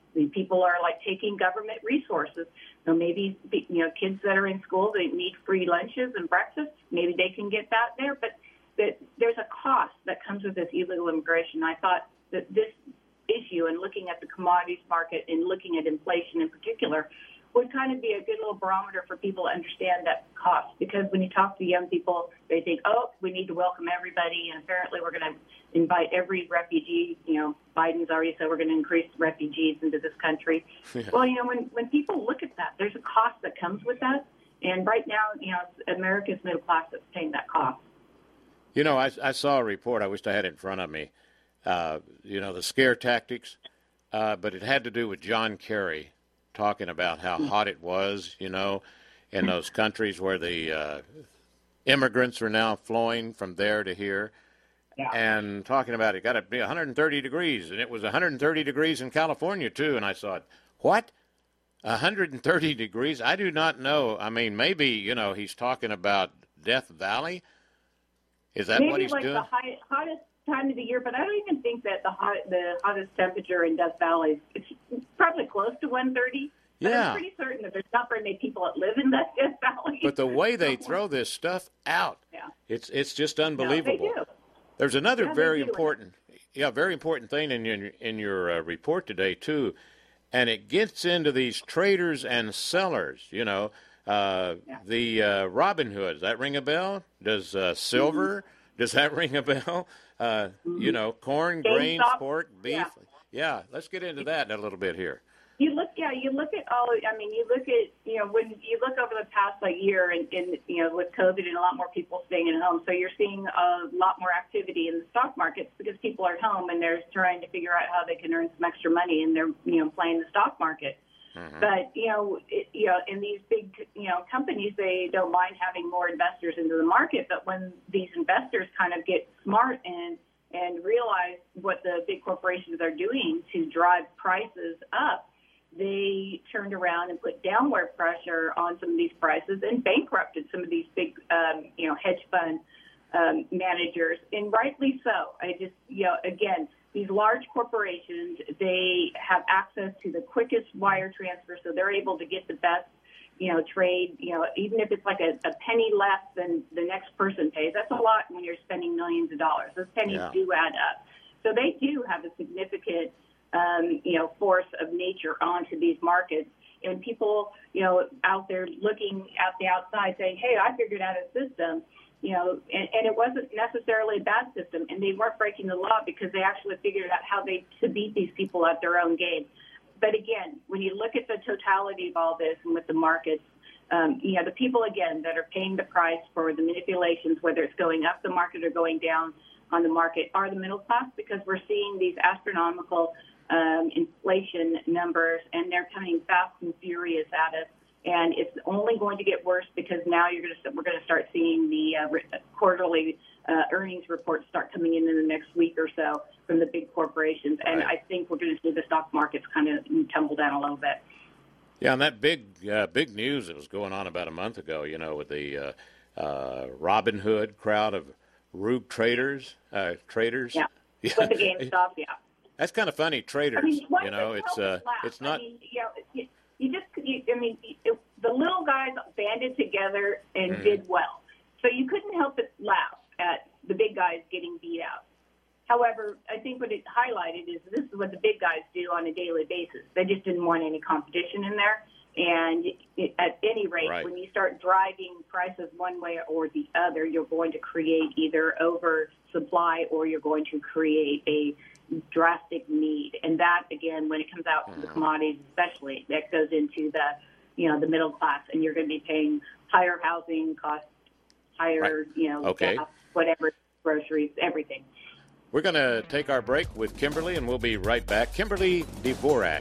The people are like taking government resources. So maybe, you know, kids that are in school, they need free lunches and breakfast. Maybe they can get that there. But that there's a cost that comes with this illegal immigration. I thought that this issue and looking at the commodities market and looking at inflation in particular would kind of be a good little barometer for people to understand that cost. Because when you talk to young people, they think, oh, we need to welcome everybody, and apparently we're going to invite every refugee. You know, Biden's already said we're going to increase refugees into this country. Yeah. Well, you know, when, when people look at that, there's a cost that comes with that. And right now, you know, it's America's middle class that's paying that cost. You know, I, I saw a report. I wished I had it in front of me. Uh, you know, the scare tactics, uh, but it had to do with John Kerry talking about how hot it was, you know, in those countries where the uh, immigrants are now flowing from there to here. Yeah. And talking about it got to be one hundred thirty degrees, and it was one hundred thirty degrees in California, too. And I thought, what? one hundred thirty degrees? I do not know. I mean, maybe, you know, he's talking about Death Valley. Is that maybe what he's like doing? Maybe like the high, hottest time of the year, but I don't even think that the hot, the hottest temperature in Death Valley is it's probably close to one thirty. But yeah. I'm pretty certain that there's not very many people that live in that Death Valley. But the way they throw this stuff out, yeah. it's it's just unbelievable. No, they do. There's another yeah, very important, yeah, very important thing in your in your uh, report today too, and it gets into these traders and sellers. You know, uh, yeah. the uh, Robin Hood. Does that ring a bell? Does uh, silver? Mm-hmm. Does that ring a bell? Uh, mm-hmm. You know, corn, Game grains, stop. pork, beef. Yeah. yeah, let's get into that in a little bit here. You look, yeah, you look at all, I mean, you look at, you know, when you look over the past, like, year and, and, you know, with COVID and a lot more people staying at home, so you're seeing a lot more activity in the stock markets because people are at home and they're trying to figure out how they can earn some extra money and they're, you know, playing the stock market. Mm-hmm. But, you know, it, you know, in these big, you know, companies, they don't mind having more investors into the market, but when these investors kind of get smart and, and realize what the big corporations are doing to drive prices up, they turned around and put downward pressure on some of these prices and bankrupted some of these big, um, you know, hedge fund um, managers, and rightly so. I just, you know, again, these large corporations, they have access to the quickest wire transfer, so they're able to get the best, you know, trade, you know, even if it's like a, a penny less than the next person pays. That's a lot when you're spending millions of dollars. Those pennies yeah. do add up. So they do have a significant Um, you know, force of nature onto these markets. And people, you know, out there looking at the outside saying, hey, I figured out a system, you know, and, and it wasn't necessarily a bad system. And they weren't breaking the law because they actually figured out how they to beat these people at their own game. But again, when you look at the totality of all this and with the markets, um, you know, the people, again, that are paying the price for the manipulations, whether it's going up the market or going down on the market, are the middle class, because we're seeing these astronomical Um, inflation numbers, and they're coming fast and furious at us. And it's only going to get worse because now you're going to we're going to start seeing the uh, re- quarterly uh, earnings reports start coming in in the next week or so from the big corporations. And right. I think we're going to see the stock markets kind of tumble down a little bit. Yeah, and that big uh, big news that was going on about a month ago, you know, with the uh, uh, Robin Hood crowd of rube traders, uh, traders. Yeah, with the GameStop, yeah. That's kind of funny, traders. I mean, you know, it's uh, it's not. I mean, you know, you, you just, you, I mean, it, the little guys banded together and mm. did well, so you couldn't help but laugh at the big guys getting beat out. However, I think what it highlighted is this is what the big guys do on a daily basis. They just didn't want any competition in there, and it, at any rate, right. when you start driving prices one way or the other, you're going to create either oversupply or you're going to create a drastic need. And that, again, when it comes out to the commodities especially, that goes into the, you know, the middle class, and you're going to be paying higher housing costs, higher, right. you know, okay. gas, whatever, groceries, everything. We're going to take our break with Kimberly, and we'll be right back. Kimberly Dvorak,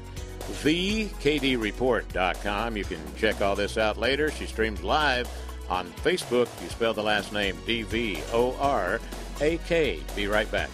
the K D report dot com. You can check all this out later. She streams live on Facebook. You spell the last name D V O R A K. Be right back.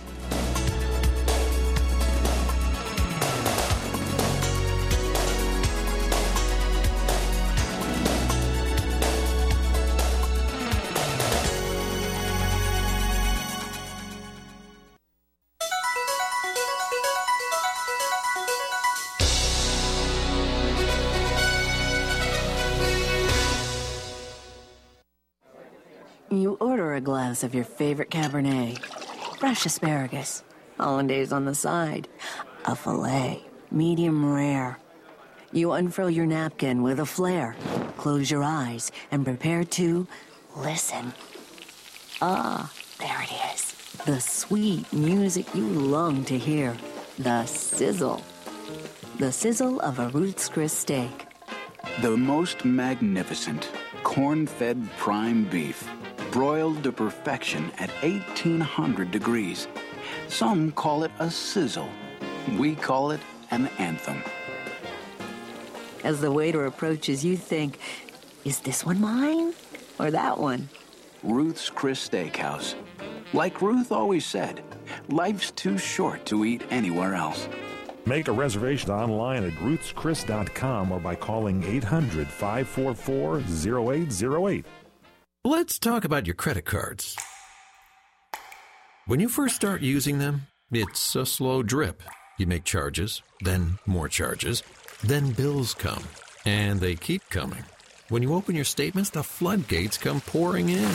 You order a glass of your favorite Cabernet, fresh asparagus, hollandaise on the side, a filet, medium rare. You unfurl your napkin with a flair, close your eyes, and prepare to listen. Ah, there it is. The sweet music you long to hear. The sizzle. The sizzle of a Ruth's Chris steak. The most magnificent corn-fed prime beef, broiled to perfection at eighteen hundred degrees. Some call it a sizzle. We call it an anthem. As the waiter approaches, you think, is this one mine or that one? Ruth's Chris Steakhouse. Like Ruth always said, life's too short to eat anywhere else. Make a reservation online at ruths chris dot com or by calling eight hundred, five four four, zero eight zero eight. Let's talk about your credit cards. When you first start using them, it's a slow drip. You make charges, then more charges, then bills come, and they keep coming. When you open your statements, the floodgates come pouring in.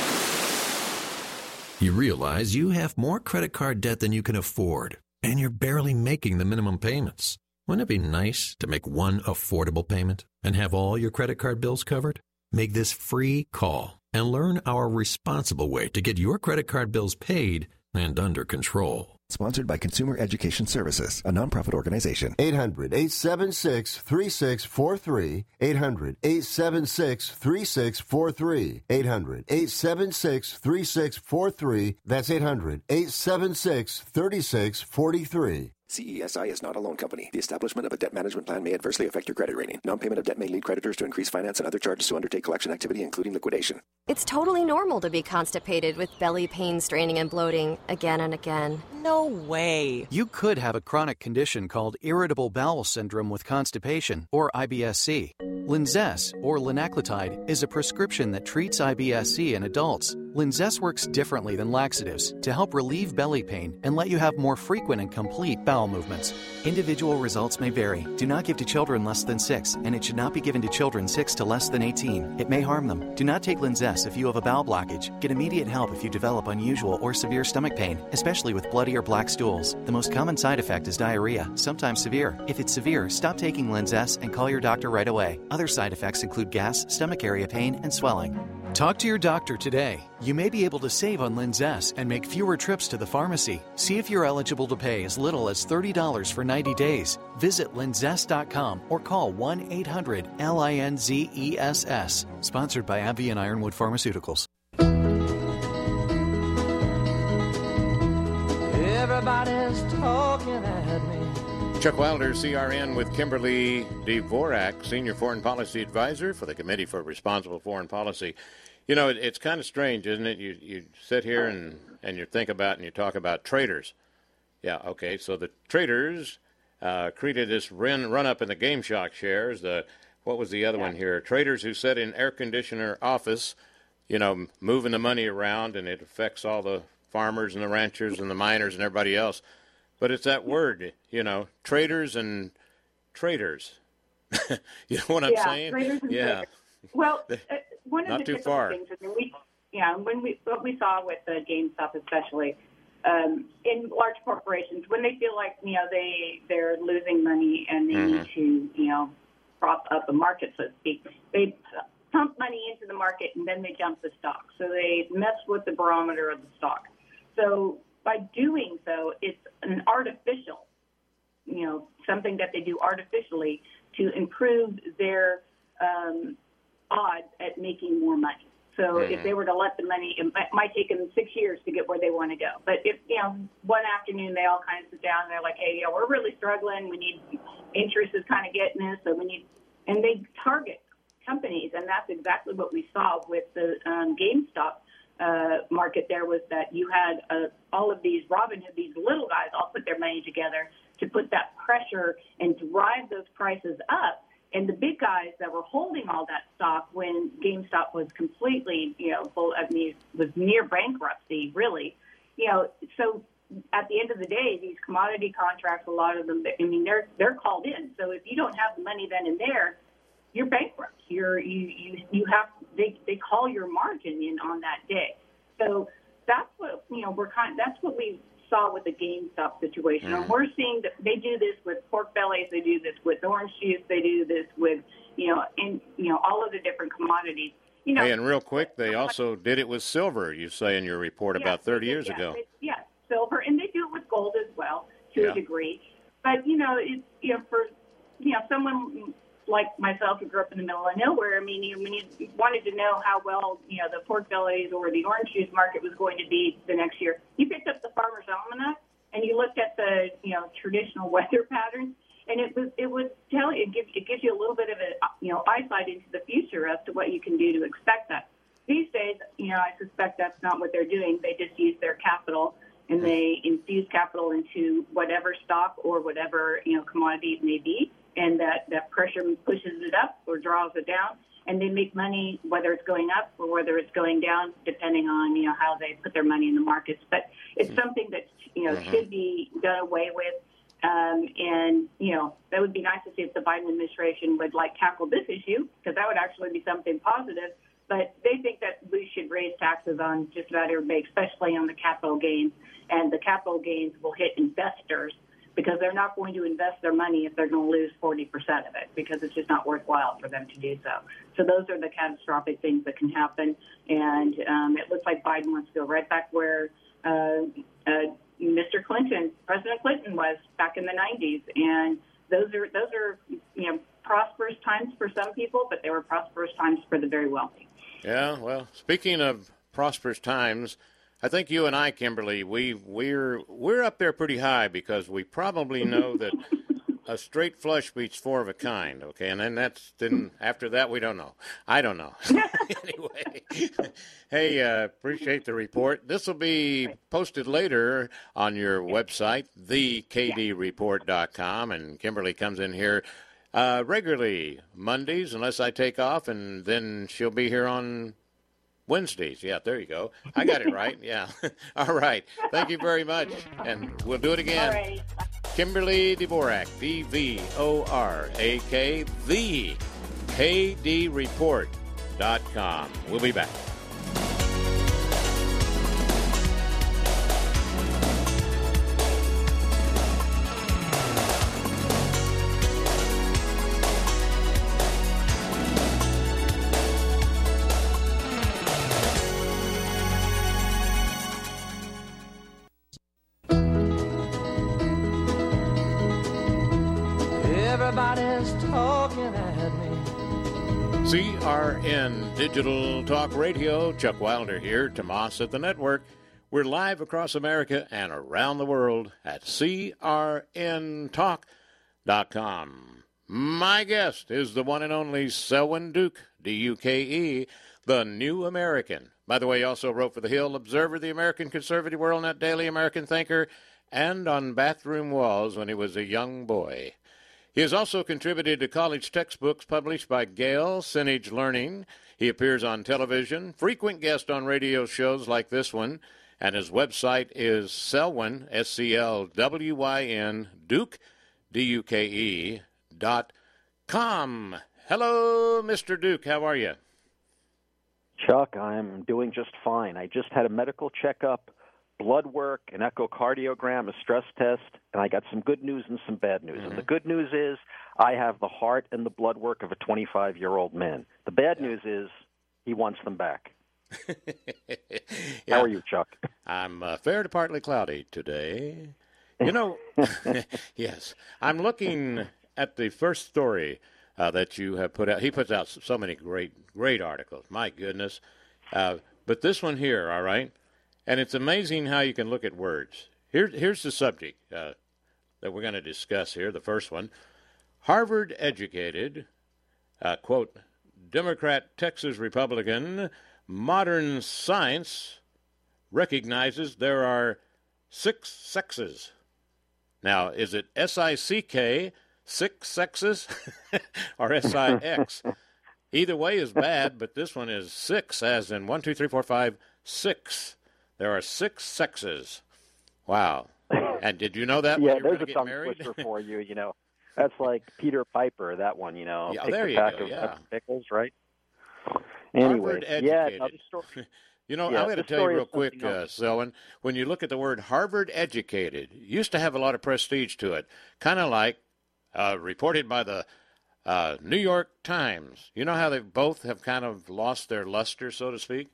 You realize you have more credit card debt than you can afford, and you're barely making the minimum payments. Wouldn't it be nice to make one affordable payment and have all your credit card bills covered? Make this free call and learn our responsible way to get your credit card bills paid and under control. Sponsored by Consumer Education Services, a nonprofit organization. eight hundred, eight seven six, three six four three. eight hundred, eight seven six, three six four three. eight hundred, eight seven six, three six four three. That's eight hundred, eight seven six, three six four three. C E S I is not a loan company. The establishment of a debt management plan may adversely affect your credit rating. Non-payment of debt may lead creditors to increase finance and other charges to undertake collection activity, including liquidation. It's totally normal to be constipated with belly pain, straining, and bloating again and again. No way. You could have a chronic condition called irritable bowel syndrome with constipation, or I B S C. Linzess, or linaclotide, is a prescription that treats I B S C in adults. Linzess works differently than laxatives to help relieve belly pain and let you have more frequent and complete bowel movements. Individual results may vary. Do not give to children less than six, and it should not be given to children six to less than eighteen. It may harm them. Do not take Linzess if you have a bowel blockage. Get immediate help if you develop unusual or severe stomach pain, especially with bloody or black stools. The most common side effect is diarrhea, sometimes severe. If it's severe, stop taking Linzess and call your doctor right away. Other side effects include gas, stomach area pain, and swelling. Talk to your doctor today. You may be able to save on Linzess and make fewer trips to the pharmacy. See if you're eligible to pay as little as thirty dollars for ninety days. Visit linzess dot com or call one eight hundred L I N Z E S S. Sponsored by AbbVie and Ironwood Pharmaceuticals. Everybody's talking at me. Chuck Wilder, C R N, with Kimberly Dvorak, Senior Foreign Policy Advisor for the Committee for Responsible Foreign Policy. You know, it, it's kind of strange, isn't it? You you sit here and, and you think about and you talk about traders. Yeah, okay, so the traders uh, created this run, run up in the GameStop shares. The What was the other yeah. one here? Traders who sit in air conditioner office, you know, moving the money around, and it affects all the farmers and the ranchers and the miners and everybody else. But it's that word, you know, traders and traders. You know what I'm yeah, saying? Traders and yeah. Traders. Well, uh, one of Not the too difficult far. things is when we, yeah, when we what we saw with the GameStop, especially um, in large corporations, when they feel like you know they they're losing money and they mm-hmm. need to you know prop up the market, so to speak, they pump money into the market and then they jump the stock. So they mess with the barometer of the stock. So by doing so, it's an artificial, you know, something that they do artificially to improve their um, odds at making more money. So mm-hmm. if they were to let the money, it might take them six years to get where they want to go. But if, you know, one afternoon they all kind of sit down and they're like, hey, yeah, we're really struggling. We need, interest is kind of getting us. So we need, and they target companies. And that's exactly what we saw with the um, GameStop uh, market there, was that you had uh, all of these Robinhood, these little guys all put their money together to put that pressure and drive those prices up. And the big guys that were holding all that stock when GameStop was completely, you know, full, I mean, was near bankruptcy, really, you know, so at the end of the day, these commodity contracts, a lot of them, I mean, they're they're called in. So if you don't have the money then and there, you're bankrupt. You're you you you have they they call your margin in on that day. So that's what you know. We're kind. That's what we saw with the GameStop situation. Mm. And we're seeing that they do this with pork bellies. They do this with orange juice. They do this with you know in you know all of the different commodities. You know, hey, and real quick, they also did it with silver. You say in your report yeah, about thirty did, years yeah, ago. They, yeah, silver, and they do it with gold as well to Yeah. a degree. But you know, it's you know for you know someone like myself who grew up in the middle of nowhere. I mean, you, when you wanted to know how well you know the pork bellies or the orange juice market was going to be the next year, you picked up the Farmer's Almanac and you looked at the you know traditional weather patterns. And it was it would tell you it gives it gives you a little bit of a you know eyesight into the future as to what you can do to expect that. These days, you know, I suspect that's not what they're doing. They just use their capital and they infuse capital into whatever stock or whatever you know commodity it may be, and that that pressure pushes it up or draws it down, and they make money whether it's going up or whether it's going down, depending on you know how they put their money in the markets. But it's something that you know Mm-hmm. should be done away with. Um, and, you know, that would be nice to see if the Biden administration would, like, tackle this issue, because that would actually be something positive. But they think that we should raise taxes on just about everybody, especially on the capital gains. And the capital gains will hit investors because they're not going to invest their money if they're going to lose forty percent of it, because it's just not worthwhile for them to do so. So those are the catastrophic things that can happen. And um, it looks like Biden wants to go right back where uh, uh, Mister Clinton, President Clinton was back in the nineties, and those are those are you know prosperous times for some people, but they were prosperous times for the very wealthy. Yeah, well, speaking of prosperous times, I think you and I, Kimberly, we we're we're up there pretty high because we probably know that a straight flush beats four of a kind. Okay, and then that's then after that we don't know. I don't know. Anyway, hey, uh, appreciate the report. This will be posted later on your website, the k d report dot com, and Kimberly comes in here uh, regularly Mondays, unless I take off, and then she'll be here on Wednesdays. Yeah, there you go. I got it right. Yeah. All right. Thank you very much, and we'll do it again. All right. Kimberly Dvorak, D V O R A K, the k d report dot com. We'll be back. Everybody's talking at me. C R N Digital Talk Radio. Chuck Wilder here, Tomas at the network. We're live across America and around the world at c r n talk dot com. My guest is the one and only Selwyn Duke, D U K E, the New American. By the way, he also wrote for The Hill, Observer, The American Conservative, WorldNet Daily, American Thinker, and on bathroom walls when he was a young boy. He has also contributed to college textbooks published by Gale Sinnage Learning. He appears on television, frequent guest on radio shows like this one, and his website is Selwyn, S C L W Y N, Duke, D U K E, dot com. Hello, Mister Duke. How are you? Chuck, I'm doing just fine. I just had a medical checkup, blood work, an echocardiogram, a stress test, and I got some good news and some bad news. Mm-hmm. And the good news is I have the heart and the blood work of a twenty-five-year-old man. The bad yeah. news is he wants them back. yeah. How are you, Chuck? I'm uh, fair to partly cloudy today. You know, yes, I'm looking at the first story uh, that you have put out. He puts out so many great, great articles. My goodness. Uh, but this one here, all right? And it's amazing how you can look at words. Here, here's the subject uh, that we're going to discuss here, the first one. Harvard-educated, uh, quote, Democrat, Texas Republican, modern science recognizes there are six sexes. Now, is it S I C K, six sexes, or S I X? Either way is bad, but this one is six, as in one, two, three, four, five, six. There are six sexes. Wow. And did you know that yeah, when you were there's going to a get tongue married? twister for you, you know. That's like Peter Piper, that one, you know. Yeah, Pick there the you pack go, of yeah. pickles, right? Anyway, Harvard yeah, educated. no, the story, You know, yeah, I'm going to this tell you story real is quick, something uh, else. Selwyn, when you look at the word Harvard educated, it used to have a lot of prestige to it, kind of like uh, reported by the uh, New York Times. You know how they both have kind of lost their luster, so to speak?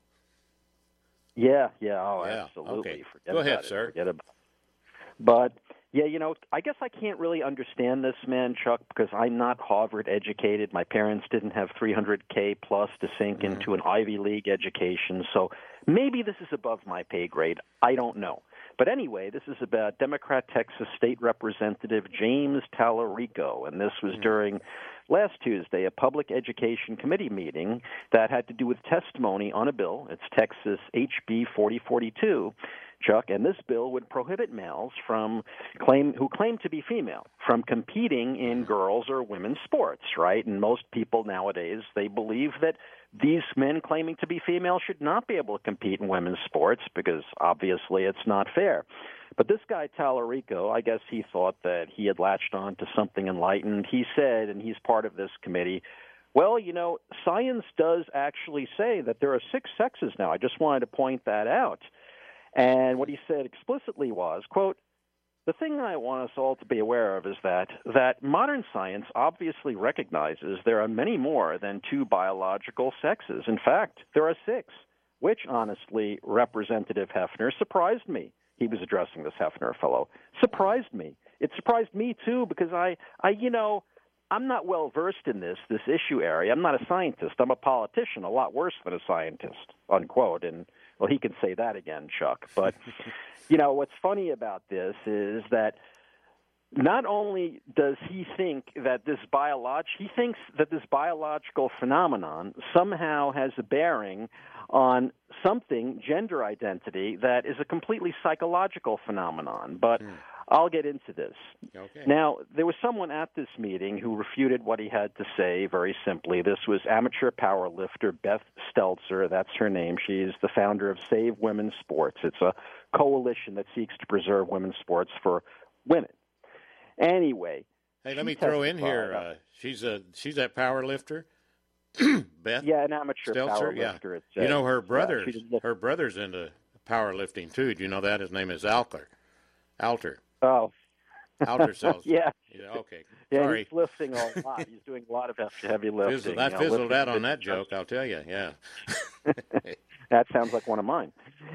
Yeah, yeah, oh, Yeah, absolutely. okay. Forget Go about ahead, it. sir. Forget about it. But, yeah, you know, I guess I can't really understand this, man, Chuck, because I'm not Harvard educated. My parents didn't have three hundred K plus to sink Mm-hmm. into an Ivy League education, so maybe this is above my pay grade. I don't know. But anyway, this is about Democrat Texas State Representative James Tallarico, and this was during last Tuesday, a public education committee meeting that had to do with testimony on a bill. It's Texas H B forty forty-two, Chuck, and this bill would prohibit males from claim who claim to be female from competing in girls or women's sports, right? And most people nowadays, they believe that these men claiming to be female should not be able to compete in women's sports because obviously it's not fair. But this guy, Tallarico, I guess he thought that he had latched on to something enlightened. He said, and he's part of this committee, well, you know, science does actually say that there are six sexes now. I just wanted to point that out. And what he said explicitly was, quote, the thing I want us all to be aware of is that that modern science obviously recognizes there are many more than two biological sexes. In fact, there are six, which honestly, Representative Hefner surprised me. He was addressing this Hefner fellow. Surprised me. It surprised me, too, because I, I you know, I'm not well versed in this, this issue area. I'm not a scientist. I'm a politician, a lot worse than a scientist, unquote. And, well, he can say that again, Chuck. But, you know, what's funny about this is that not only does he think that this biolog- he thinks that this biological phenomenon somehow has a bearing on something, gender identity, that is a completely psychological phenomenon. But mm. I'll get into this. Okay. Now, there was someone at this meeting who refuted what he had to say very simply. This was amateur powerlifter Beth Stelzer. That's her name. She's the founder of Save Women's Sports. It's a coalition that seeks to preserve women's sports for women. Anyway, hey, let me throw in here. Uh, she's a she's that power lifter, Beth. Yeah, an amateur Stelzer, power yeah. lifter. It You know her yeah, brother. Her brother's into powerlifting too. Do you know that? His name is Alker. Alter. Oh, Alter Seltzer. yeah. Yeah. Okay. Yeah, Sorry. he's lifting a lot. He's doing a lot of heavy lifting. Fizzled, I you know, fizzled lifting out on big that joke. I'll tell you. Yeah. That sounds like one of mine.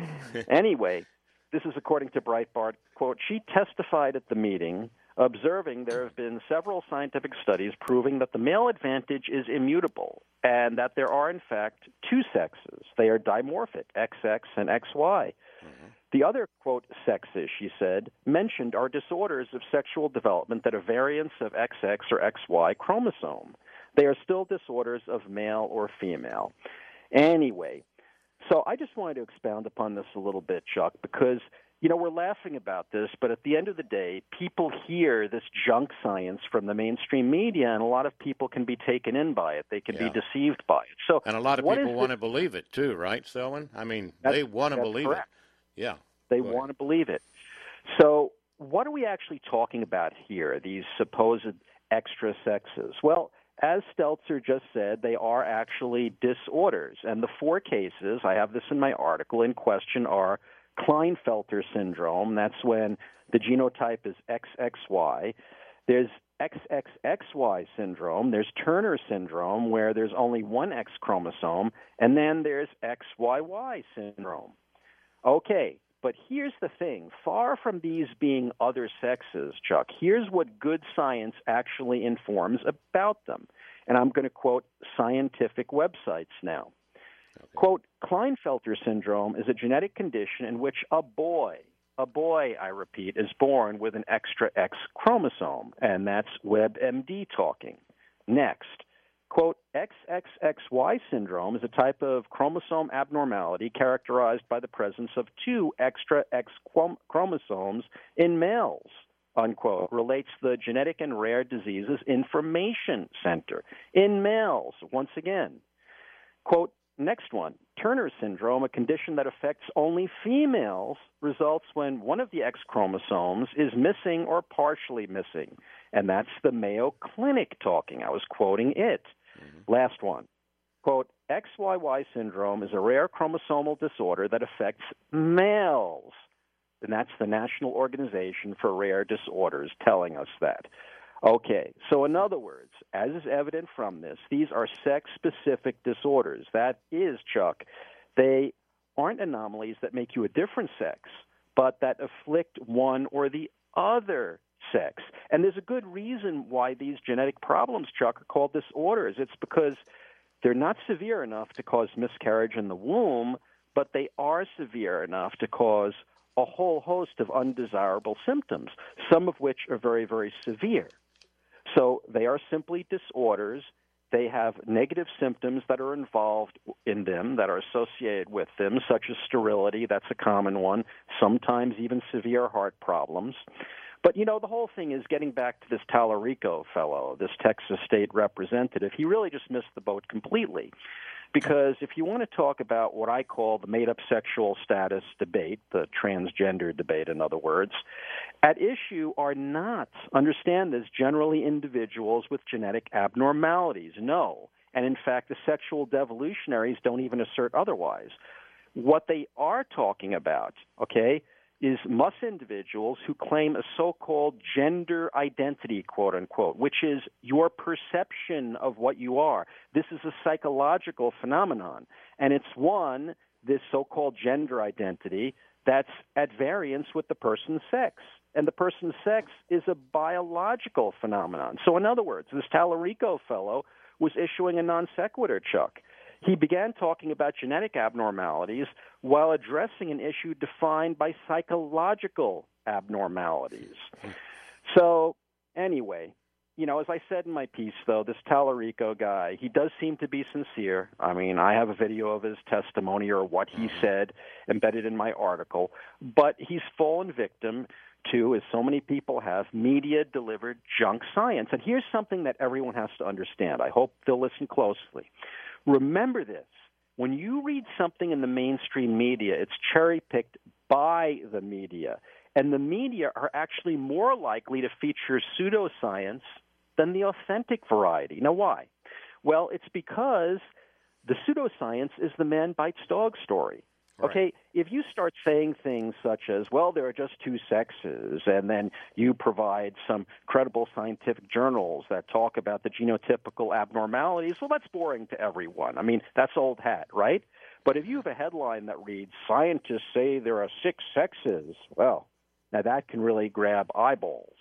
Anyway, this is according to Breitbart. Quote, she testified at the meeting, observing there have been several scientific studies proving that the male advantage is immutable and that there are, in fact, two sexes. They are dimorphic, X X and X Y. Mm-hmm. The other, quote, sexes, she said, mentioned are disorders of sexual development that are variants of X X or X Y chromosome. They are still disorders of male or female. Anyway, so I just wanted to expound upon this a little bit, Chuck, because, you know, we're laughing about this, but at the end of the day, people hear this junk science from the mainstream media, and a lot of people can be taken in by it. They can Yeah. be deceived by it. So, And a lot of what people is want this- to believe it too, right, Selwyn? I mean, That's- they want to that's believe correct. it. Yeah. They Go ahead. want to believe it. So what are we actually talking about here, these supposed extra sexes? Well, as Stelzer just said, they are actually disorders. And the four cases, I have this in my article, in question are Klinefelter syndrome. That's when the genotype is X X Y. There's X X X Y syndrome. There's Turner syndrome, where there's only one X chromosome. And then there's X Y Y syndrome. Okay, but here's the thing. Far from these being other sexes, Chuck, here's what good science actually informs about them. And I'm going to quote scientific websites now. Okay. Quote, Klinefelter syndrome is a genetic condition in which a boy, a boy, I repeat, is born with an extra X chromosome. And that's WebMD talking. Next. Quote, X X X Y syndrome is a type of chromosome abnormality characterized by the presence of two extra X chromosomes in males, unquote, relates the Genetic and Rare Diseases Information Center in males, once again. Quote, next one, Turner syndrome, a condition that affects only females, results when one of the X chromosomes is missing or partially missing. And that's the Mayo Clinic talking. I was quoting it. Mm-hmm. Last one. Quote, X Y Y syndrome is a rare chromosomal disorder that affects males. And that's the National Organization for Rare Disorders telling us that. Okay, so in other words, as is evident from this, these are sex-specific disorders. That is, Chuck, they aren't anomalies that make you a different sex, but that afflict one or the other sex. And there's a good reason why these genetic problems, Chuck, are called disorders. It's because they're not severe enough to cause miscarriage in the womb, but they are severe enough to cause a whole host of undesirable symptoms, some of which are very, very severe. So they are simply disorders. They have negative symptoms that are involved in them, that are associated with them, such as sterility. That's a common one, sometimes even severe heart problems. But, you know, the whole thing is getting back to this Tallarico fellow, this Texas state representative. He really just missed the boat completely. Because if you want to talk about what I call the made-up sexual status debate, the transgender debate, in other words, at issue are not, understand this, generally individuals with genetic abnormalities. No. And in fact, the sexual devolutionaries don't even assert otherwise. What they are talking about, okay, is mus individuals who claim a so-called gender identity, quote-unquote, which is your perception of what you are. This is a psychological phenomenon, and it's one, this so-called gender identity, that's at variance with the person's sex. And the person's sex is a biological phenomenon. So in other words, this Tallarico fellow was issuing a non sequitur, Chuck. He began talking about genetic abnormalities while addressing an issue defined by psychological abnormalities. So, anyway, you know, as I said in my piece, though, this Tallarico guy, he does seem to be sincere. I mean, I have a video of his testimony or what he said embedded in my article, but he's fallen victim to, as so many people have, media-delivered junk science. And here's something that everyone has to understand. I hope they'll listen closely. Remember this. When you read something in the mainstream media, it's cherry-picked by the media. And the media are actually more likely to feature pseudoscience than the authentic variety. Now, why? Well, it's because the pseudoscience is the man bites dog story. Okay, right. If you start saying things such as, well, there are just two sexes, and then you provide some credible scientific journals that talk about the genotypical abnormalities, well, that's boring to everyone. I mean, that's old hat, right? But if you have a headline that reads, scientists say there are six sexes, well, now that can really grab eyeballs.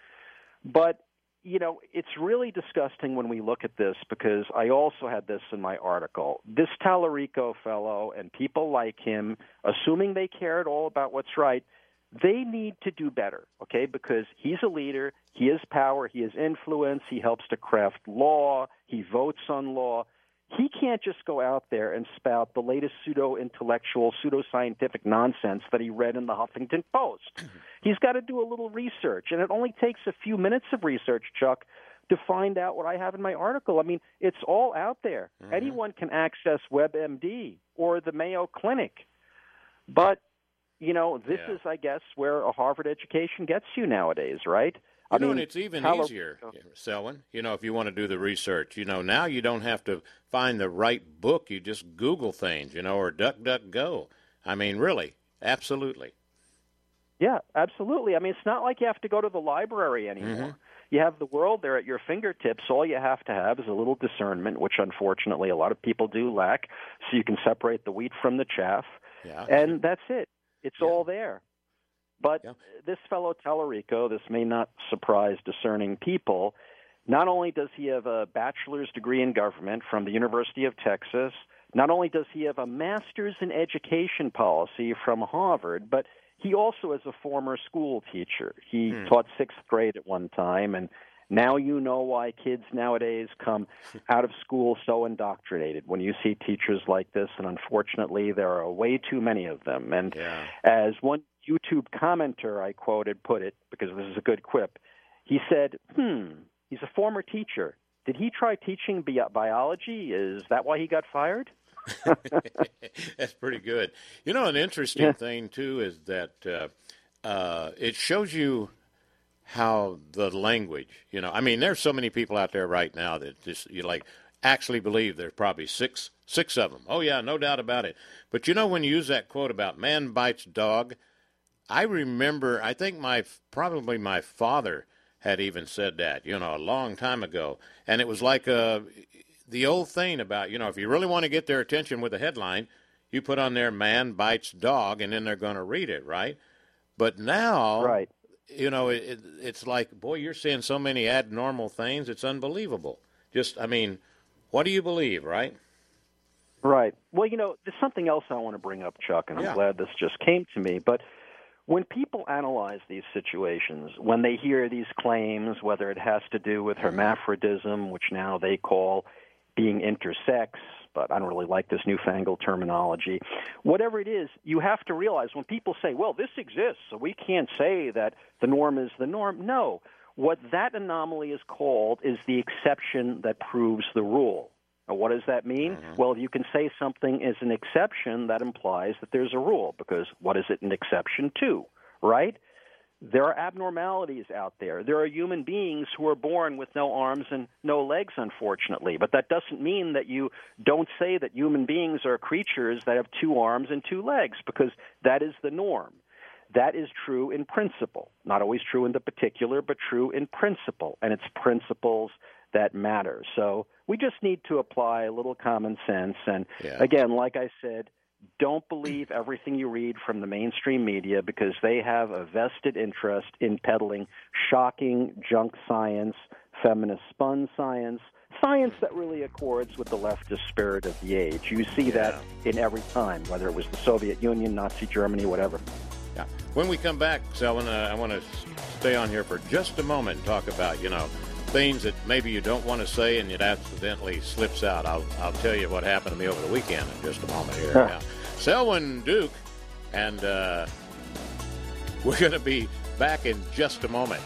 But you know, it's really disgusting when we look at this because I also had this in my article. This Tallarico fellow and people like him, assuming they care at all about what's right, they need to do better, okay, because he's a leader, he has power, he has influence, he helps to craft law, he votes on law. He can't just go out there and spout the latest pseudo-intellectual, pseudo-scientific nonsense that he read in the Huffington Post. He's got to do a little research, and it only takes a few minutes of research, Chuck, to find out what I have in my article. I mean, it's all out there. Mm-hmm. Anyone can access WebMD or the Mayo Clinic. But, you know, this yeah. is, I guess, where a Harvard education gets you nowadays, right? You I know, mean, and it's even Tall- easier, Selwyn, you know, if you want to do the research. You know, now you don't have to find the right book. You just Google things, you know, or DuckDuckGo. I mean, really, absolutely. Yeah, absolutely. I mean, it's not like you have to go to the library anymore. Mm-hmm. You have the world there at your fingertips. All you have to have is a little discernment, which unfortunately a lot of people do lack, so you can separate the wheat from the chaff. Yeah. And that's it. It's yeah. all there. But yeah. this fellow Tallarico, this may not surprise discerning people, not only does he have a bachelor's degree in government from the University of Texas, not only does he have a master's in education policy from Harvard, but he also is a former school teacher. He hmm. taught sixth grade at one time, and now you know why kids nowadays come out of school so indoctrinated when you see teachers like this, and unfortunately there are way too many of them. And yeah. as one YouTube commenter I quoted put it, because this is a good quip, he said, hmm, he's a former teacher. Did he try teaching bi- biology? Is that why he got fired? That's pretty good. You know, an interesting yeah. thing, too, is that uh, uh, it shows you how the language, you know, I mean, there's so many people out there right now that just, you like, actually believe there's probably six six of them. Oh, yeah, no doubt about it. But, you know, when you use that quote about man bites dog, I remember, I think my probably my father had even said that, you know, a long time ago. And it was like uh, the old thing about, you know, if you really want to get their attention with a headline, you put on there man bites dog, and then they're going to read it, right? But now, right. you know, it, it, it's like, boy, you're seeing so many abnormal things. It's unbelievable. Just, I mean, what do you believe, right? Right. Well, you know, there's something else I want to bring up, Chuck, and I'm yeah. glad this just came to me. But when people analyze these situations, when they hear these claims, whether it has to do with hermaphrodism, which now they call being intersex, but I don't really like this newfangled terminology, whatever it is, you have to realize when people say, well, this exists, so we can't say that the norm is the norm. No. What that anomaly is called is the exception that proves the rule. Now, what does that mean? Mm-hmm. Well, you can say something is an exception that implies that there's a rule, because what is it an exception to, right? There are abnormalities out there. There are human beings who are born with no arms and no legs, unfortunately. But that doesn't mean that you don't say that human beings are creatures that have two arms and two legs, because that is the norm. That is true in principle. Not always true in the particular, but true in principle. And it's principles that matter. So we just need to apply a little common sense. And yeah. again, like I said, don't believe everything you read from the mainstream media, because they have a vested interest in peddling shocking junk science, feminist spun science, science that really accords with the leftist spirit of the age. You see yeah. that in every time, whether it was the Soviet Union, Nazi Germany, whatever. Yeah. When we come back, Selwyn, uh, I want to stay on here for just a moment and talk about, you know, things that maybe you don't want to say and it accidentally slips out. I'll I'll tell you what happened to me over the weekend in just a moment here. Huh. Yeah. Selwyn Duke, and uh, we're going to be back in just a moment.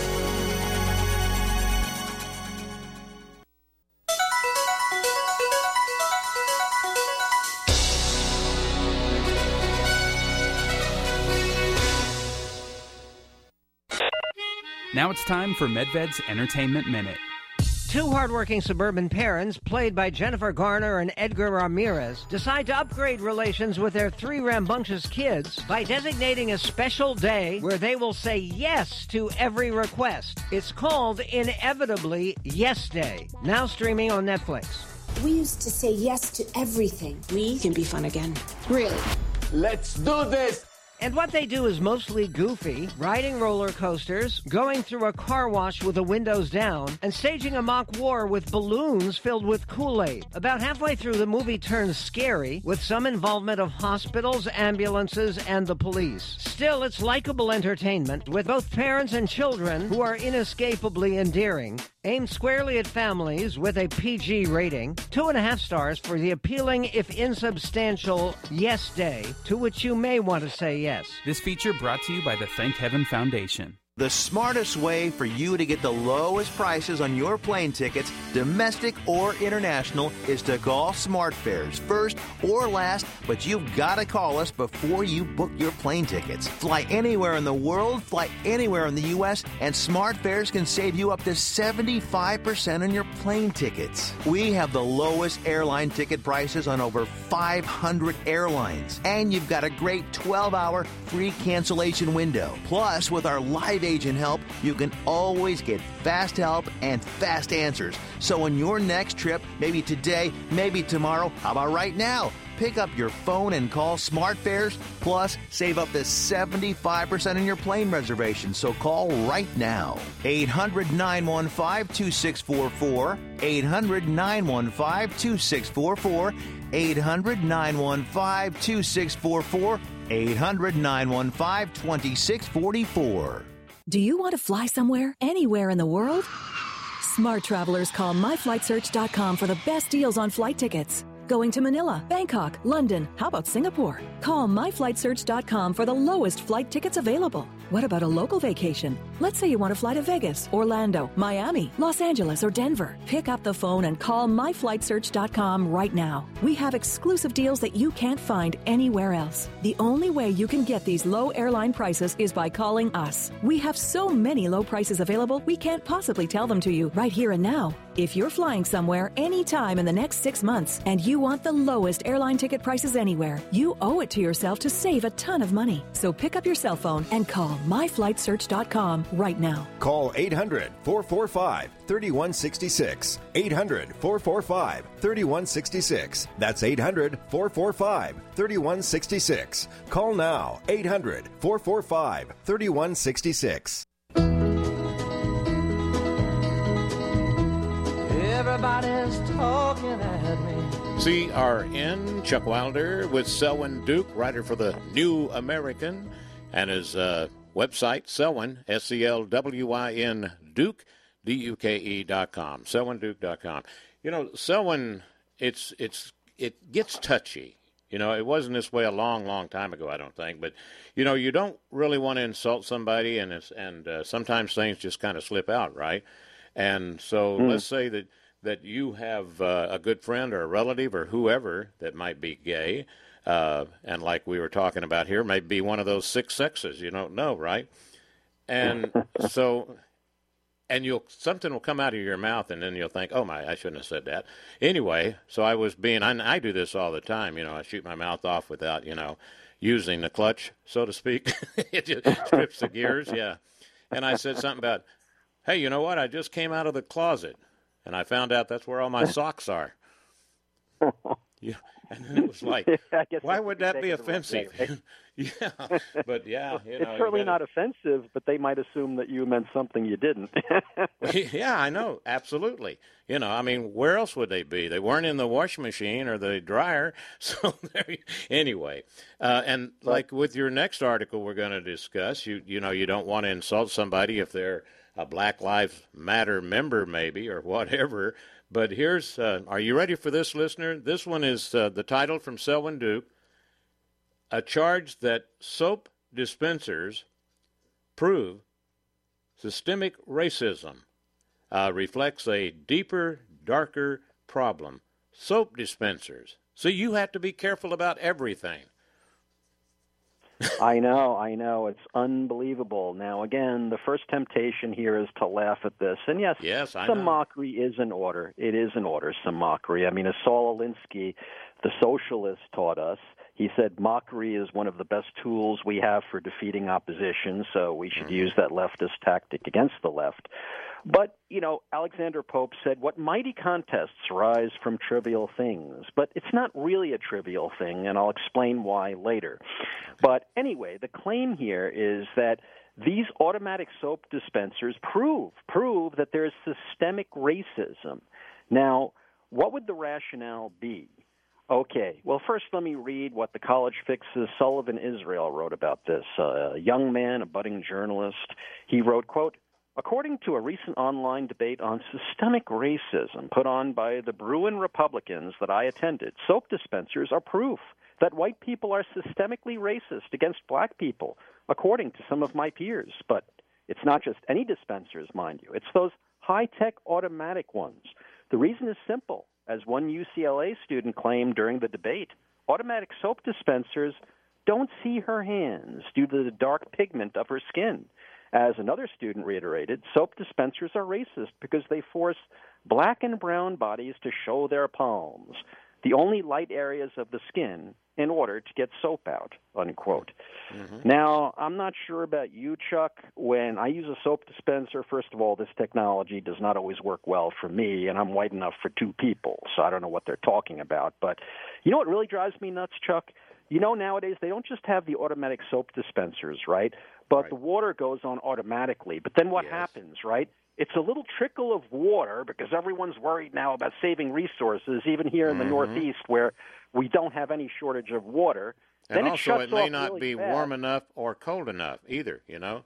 Now it's time for Medved's Entertainment Minute. Two hardworking suburban parents, played by Jennifer Garner and Edgar Ramirez, decide to upgrade relations with their three rambunctious kids by designating a special day where they will say yes to every request. It's called, inevitably, Yes Day, now streaming on Netflix. We used to say yes to everything. We can be fun again. Really? Let's do this! And what they do is mostly goofy, riding roller coasters, going through a car wash with the windows down, and staging a mock war with balloons filled with Kool-Aid. About halfway through, the movie turns scary, with some involvement of hospitals, ambulances, and the police. Still, it's likable entertainment, with both parents and children who are inescapably endearing, aimed squarely at families with a P G rating. Two and a half stars for the appealing, if insubstantial, Yes Day, to which you may want to say yes. This feature brought to you by the Thank Heaven Foundation. The smartest way for you to get the lowest prices on your plane tickets, domestic or international, is to call SmartFares first or last, but you've got to call us before you book your plane tickets. Fly anywhere in the world, fly anywhere in the U S, and SmartFares can save you up to seventy-five percent on your plane tickets. We have the lowest airline ticket prices on over five hundred airlines, and you've got a great twelve hour free cancellation window. Plus, with our live agent help, you can always get fast help and fast answers. So on your next trip, maybe today, maybe tomorrow, how about right now? Pick up your phone and call SmartFares, plus save up to seventy-five percent on your plane reservation. So call right now. eight hundred, nine one five, two six four four. eight hundred, nine one five, two six four four. eight hundred, nine one five, two six four four. eight hundred, nine one five, two six four four. Do you want to fly somewhere, anywhere in the world? Smart travelers call my flight search dot com for the best deals on flight tickets. Going to Manila, Bangkok, London, how about Singapore? Call my flight search dot com for the lowest flight tickets available. What about a local vacation? Let's say you want to fly to Vegas, Orlando, Miami, Los Angeles, or Denver. Pick up the phone and call my flight search dot com right now. We have exclusive deals that you can't find anywhere else. The only way you can get these low airline prices is by calling us. We have so many low prices available, we can't possibly tell them to you right here and now. If you're flying somewhere anytime in the next six months and you want the lowest airline ticket prices anywhere, you owe it to yourself to save a ton of money. So pick up your cell phone and call my flight search dot com right now. Call eight hundred, four four five, three one six six. eight hundred, four four five, three one six six. That's eight hundred, four four five, three one six six. Call now. eight hundred, four four five, three one six six. Everybody's talking at me. C R N, Chuck Wilder with Selwyn Duke, writer for the New American, and his uh, website, Selwyn, S E L W I N, Duke, D U K E dot com, selwyn duke dot com. You know, Selwyn, it's, it's, it gets touchy. You know, it wasn't this way a long, long time ago, I don't think. But, you know, you don't really want to insult somebody, and, it's, and uh, sometimes things just kind of slip out, right? And so mm. let's say that, that you have uh, a good friend or a relative or whoever that might be gay, uh, and like we were talking about here, might be one of those six sexes. You don't know, right? And so, and you'll something will come out of your mouth, and then you'll think, oh, my, I shouldn't have said that. Anyway, so I was being, I, I do this all the time. You know, I shoot my mouth off without, you know, using the clutch, so to speak. It just strips the gears, yeah. And I said something about, hey, you know what? I just came out of the closet, and I found out that's where all my socks are. Yeah, and then it was like, why would that be offensive? Way, right? Yeah, but yeah, you know, it's certainly gotta... not offensive, but they might assume that you meant something you didn't. Yeah, I know, absolutely. You know, I mean, where else would they be? They weren't in the washing machine or the dryer. So there, anyway, uh, and but, like with your next article, we're going to discuss. You, you know, you don't want to insult somebody if they're a Black Lives Matter member, maybe, or whatever. But here's, uh, are you ready for this, listener? This one is uh, the title from Selwyn Duke, a charge that soap dispensers prove systemic racism uh, reflects a deeper, darker problem. Soap dispensers. So you have to be careful about everything. I know, I know. It's unbelievable. Now, again, the first temptation here is to laugh at this. And yes, yes I some know. mockery is in order. It is in order, some mockery. I mean, as Saul Alinsky, the socialist, taught us, he said mockery is one of the best tools we have for defeating opposition, so we should mm-hmm. use that leftist tactic against the left. But, you know, Alexander Pope said, what mighty contests rise from trivial things. But it's not really a trivial thing, and I'll explain why later. But anyway, the claim here is that these automatic soap dispensers prove, prove that there's systemic racism. Now, what would the rationale be? Okay, well, first let me read what the College Fix's Sullivan Israel wrote about this. Uh, a young man, a budding journalist, he wrote, quote, according to a recent online debate on systemic racism put on by the Bruin Republicans that I attended, soap dispensers are proof that white people are systemically racist against black people, according to some of my peers. But it's not just any dispensers, mind you. It's those high-tech automatic ones. The reason is simple. As one U C L A student claimed during the debate, automatic soap dispensers don't see her hands due to the dark pigment of her skin. As another student reiterated, soap dispensers are racist because they force black and brown bodies to show their palms, the only light areas of the skin, in order to get soap out, unquote. Mm-hmm. Now, I'm not sure about you, Chuck. When I use a soap dispenser, first of all, this technology does not always work well for me, and I'm white enough for two people, so I don't know what they're talking about. But you know what really drives me nuts, Chuck? You know, nowadays they don't just have the automatic soap dispensers, right? But right. the water goes on automatically. But then what yes. happens, right? It's a little trickle of water because everyone's worried now about saving resources, even here in the mm-hmm. Northeast where we don't have any shortage of water. And then also it, it may really not be fast. warm enough or cold enough either, you know?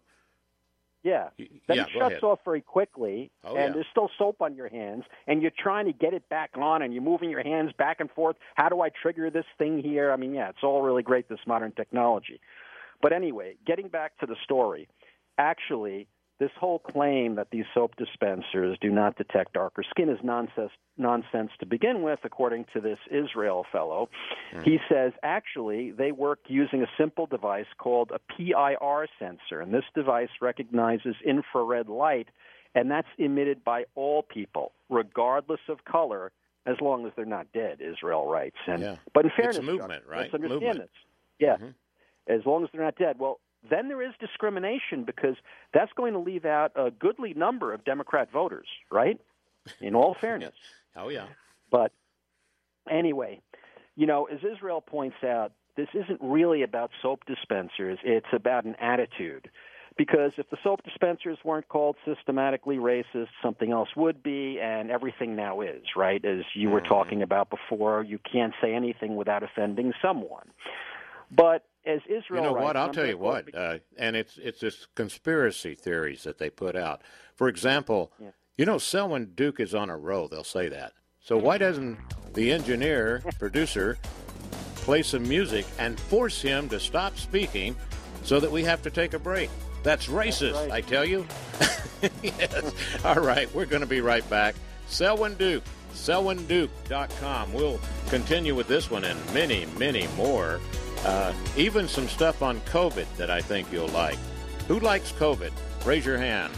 Yeah. Then yeah, it shuts ahead. off very quickly, oh, and yeah. there's still soap on your hands, and you're trying to get it back on, and you're moving your hands back and forth. How do I trigger this thing here? I mean, yeah, it's all really great, this modern technology. But anyway, getting back to the story, actually, this whole claim that these soap dispensers do not detect darker skin is nonsense, nonsense to begin with, according to this Israel fellow. Mm. He says, actually, they work using a simple device called a P I R sensor, and this device recognizes infrared light, and that's emitted by all people, regardless of color, as long as they're not dead, Israel writes. And, yeah. But in fairness, it's a movement, Chuck, right? let's understand movement. this. Yeah, mm-hmm. as long as they're not dead. Well, then there is discrimination because that's going to leave out a goodly number of Democrat voters, right? In all fairness. Oh, yeah. But anyway, you know, as Israel points out, this isn't really about soap dispensers. It's about an attitude. Because if the soap dispensers weren't called systematically racist, something else would be, and everything now is, right? As you were talking about before, you can't say anything without offending someone. But as Israel, you know writes, what? I'll I'm tell you what, uh, and it's it's this conspiracy theories that they put out. For example, yeah. you know, Selwyn Duke is on a roll. They'll say that. So why doesn't the engineer producer play some music and force him to stop speaking so that we have to take a break? That's racist, That's right. I tell you. Yes. All right, we're going to be right back. Selwyn Duke, selwyn duke dot com. We'll continue with this one and many, many more. Uh, even some stuff on COVID that I think you'll like. Who likes COVID? Raise your hand.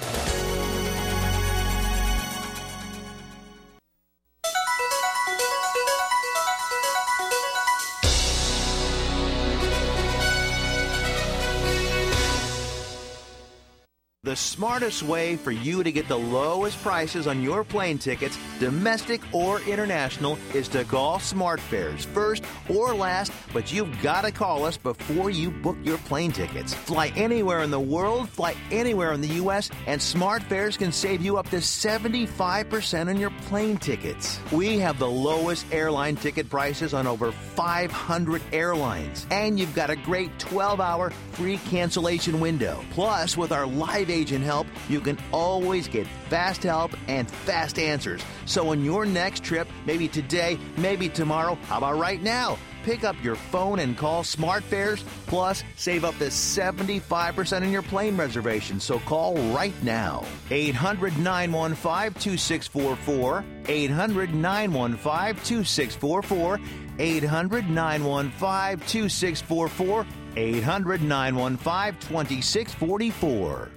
The smartest way for you to get the lowest prices on your plane tickets, domestic or international, is to call SmartFares first or last, but you've got to call us before you book your plane tickets. Fly anywhere in the world, fly anywhere in the U S, and SmartFares can save you up to seventy-five percent on your plane tickets. We have the lowest airline ticket prices on over five hundred airlines, and you've got a great twelve hour free cancellation window. Plus, with our live agent help, you can always get fast help and fast answers. So on your next trip, maybe today, maybe tomorrow, how about right now? Pick up your phone and call SmartFares, plus save up to seventy-five percent on your plane reservation. So call right now. eight hundred, nine one five, two six four four, eight hundred, nine one five, two six four four, eight hundred, nine one five, two six four four, eight hundred, nine one five, two six four four.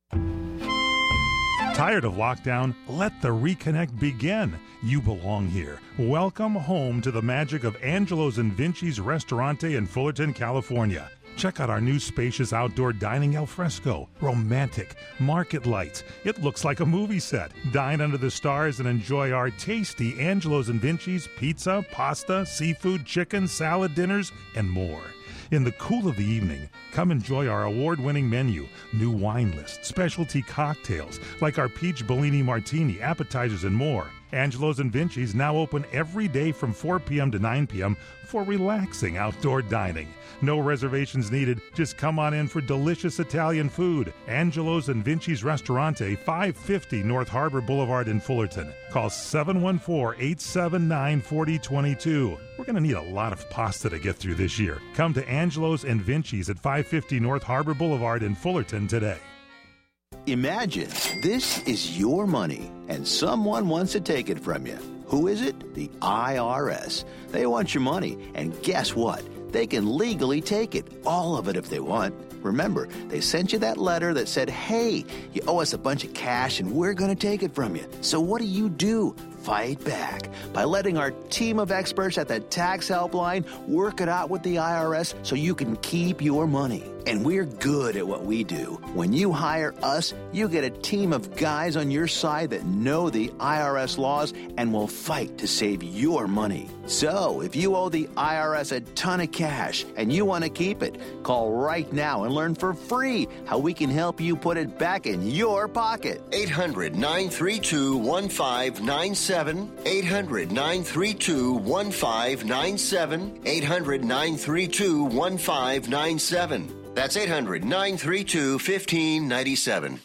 Tired of lockdown? Let the reconnect begin. You belong here. Welcome home to the magic of Angelo's and Vinci's Restaurante in Fullerton, California. Check out our new spacious outdoor dining al fresco. Romantic. Market lights. It looks like a movie set. Dine under the stars and enjoy our tasty Angelo's and Vinci's pizza, pasta, seafood, chicken, salad dinners, and more. In the cool of the evening, come enjoy our award-winning menu, new wine list, specialty cocktails like our Peach Bellini Martini, appetizers, and more. Angelo's and Vinci's now open every day from four p.m. to nine p.m. for relaxing outdoor dining. No reservations needed. Just come on in for delicious Italian food. Angelo's and Vinci's Restaurante, five fifty North Harbor Boulevard in Fullerton. Call seven one four, eight seven nine, four zero two two. We're going to need a lot of pasta to get through this year. Come to Angelo's and Vinci's at five fifty North Harbor Boulevard in Fullerton today. Imagine this is your money and someone wants to take it from you. Who is it? The I R S. They want your money, and guess what? They can legally take it, all of it if they want. Remember, they sent you that letter that said, hey, you owe us a bunch of cash and we're going to take it from you. So what do you do? Fight back by letting our team of experts at the Tax Helpline work it out with the I R S so you can keep your money. And we're good at what we do. When you hire us, you get a team of guys on your side that know the I R S laws and will fight to save your money. So if you owe the I R S a ton of cash and you want to keep it, call right now and learn for free how we can help you put it back in your pocket. eight hundred, nine three two, one five nine seven. eight hundred, nine three two, one five nine seven. eight hundred, nine three two, one five nine seven. That's eight hundred, nine three two, one five nine seven.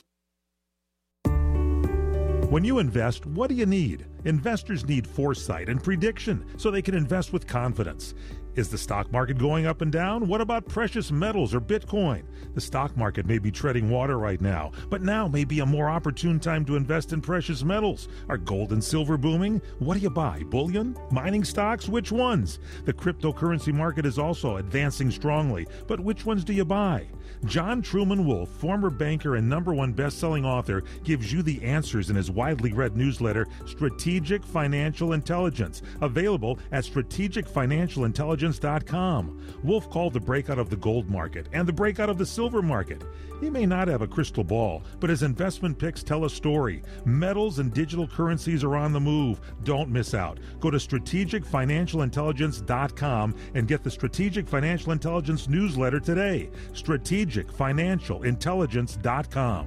When you invest, what do you need? Investors need foresight and prediction so they can invest with confidence. Is the stock market going up and down? What about precious metals or Bitcoin? The stock market may be treading water right now, but now may be a more opportune time to invest in precious metals. Are gold and silver booming? What do you buy? Bullion? Mining stocks? Which ones? The cryptocurrency market is also advancing strongly, but which ones do you buy? John Truman Wolfe, former banker and number one best-selling author, gives you the answers in his widely read newsletter, Strategic Financial Intelligence, available at strategic financial intelligence dot com. Wolfe called the breakout of the gold market and the breakout of the silver market. He may not have a crystal ball, but his investment picks tell a story. Metals and digital currencies are on the move. Don't miss out. Go to strategic financial intelligence dot com and get the Strategic Financial Intelligence newsletter today. strategic financial intelligence dot com.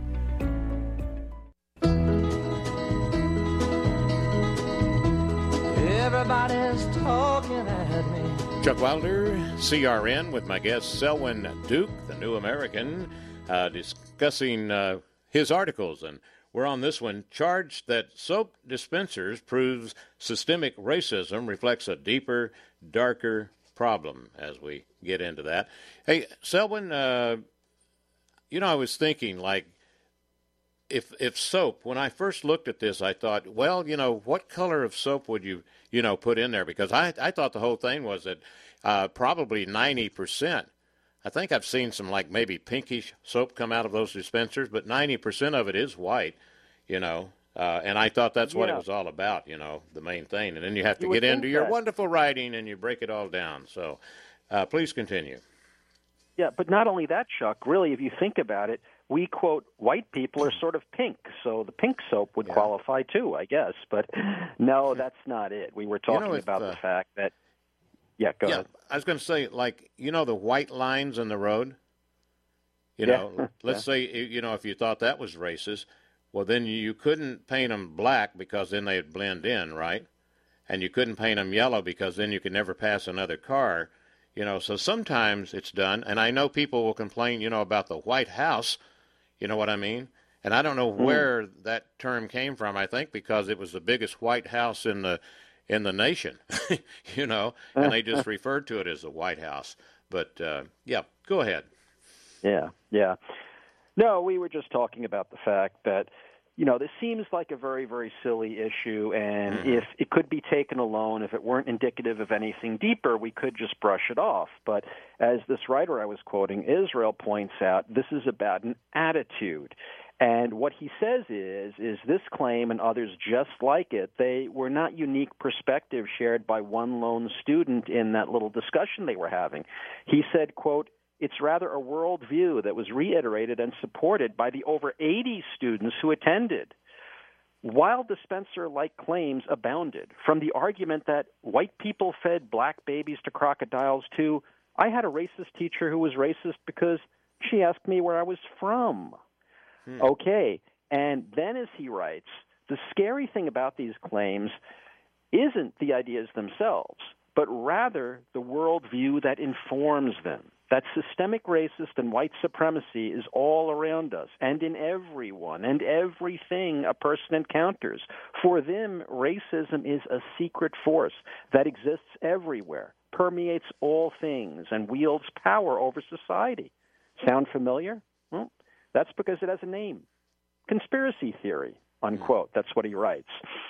Everybody's talking at me. Chuck Wilder, C R N, with my guest Selwyn Duke, the New American, uh, discussing uh, his articles. And we're on this one. Charged that soap dispensers proves systemic racism reflects a deeper, darker problem, as we get into that. Hey, Selwyn, uh, you know, I was thinking, like, if if soap, when I first looked at this, I thought, well, you know, what color of soap would you, you know, put in there? Because I, I thought the whole thing was that uh, probably ninety percent. I think I've seen some, like, maybe pinkish soap come out of those dispensers, but ninety percent of it is white, you know. Uh, and I thought that's what Yeah. it was all about, you know, the main thing. And then you have to You would get into think your that. wonderful writing and you break it all down. So uh, please continue. Yeah, but not only that, Chuck, really, if you think about it, we quote, white people are sort of pink, so the pink soap would qualify too, I guess. But no, that's not it. We were You know, talking if, about uh, the fact that, yeah, go yeah, ahead. I was going to say, like, you know, the white lines in the road? You Yeah. know, let's Yeah. say, you know, if you thought that was racist, well, then you couldn't paint them black because then they'd blend in, right? And you couldn't paint them yellow because then you could never pass another car. You know, so sometimes it's done. And I know people will complain, you know, about the White House. You know what I mean? And I don't know where that term came from. I think because it was the biggest White House in the in the nation, you know, and they just referred to it as the White House. But, uh, yeah, go ahead. Yeah, yeah. No, we were just talking about the fact that, you know, this seems like a very, very silly issue, and Mm-hmm. if it could be taken alone, if it weren't indicative of anything deeper, we could just brush it off. But as this writer I was quoting, Israel, points out, this is about an attitude. And what he says is, is this claim and others just like it, they were not unique perspectives shared by one lone student in that little discussion they were having. He said, quote, it's rather a worldview that was reiterated and supported by the over eighty students who attended. While dispenser-like claims abounded, from the argument that white people fed black babies to crocodiles to, I had a racist teacher who was racist because she asked me where I was from. Hmm. Okay, and then as he writes, the scary thing about these claims isn't the ideas themselves, but rather the worldview that informs them. That systemic racist and white supremacy is all around us and in everyone and everything a person encounters. For them, racism is a secret force that exists everywhere, permeates all things, and wields power over society. Sound familiar? Well, that's because it has a name. Conspiracy theory, unquote. That's what he writes.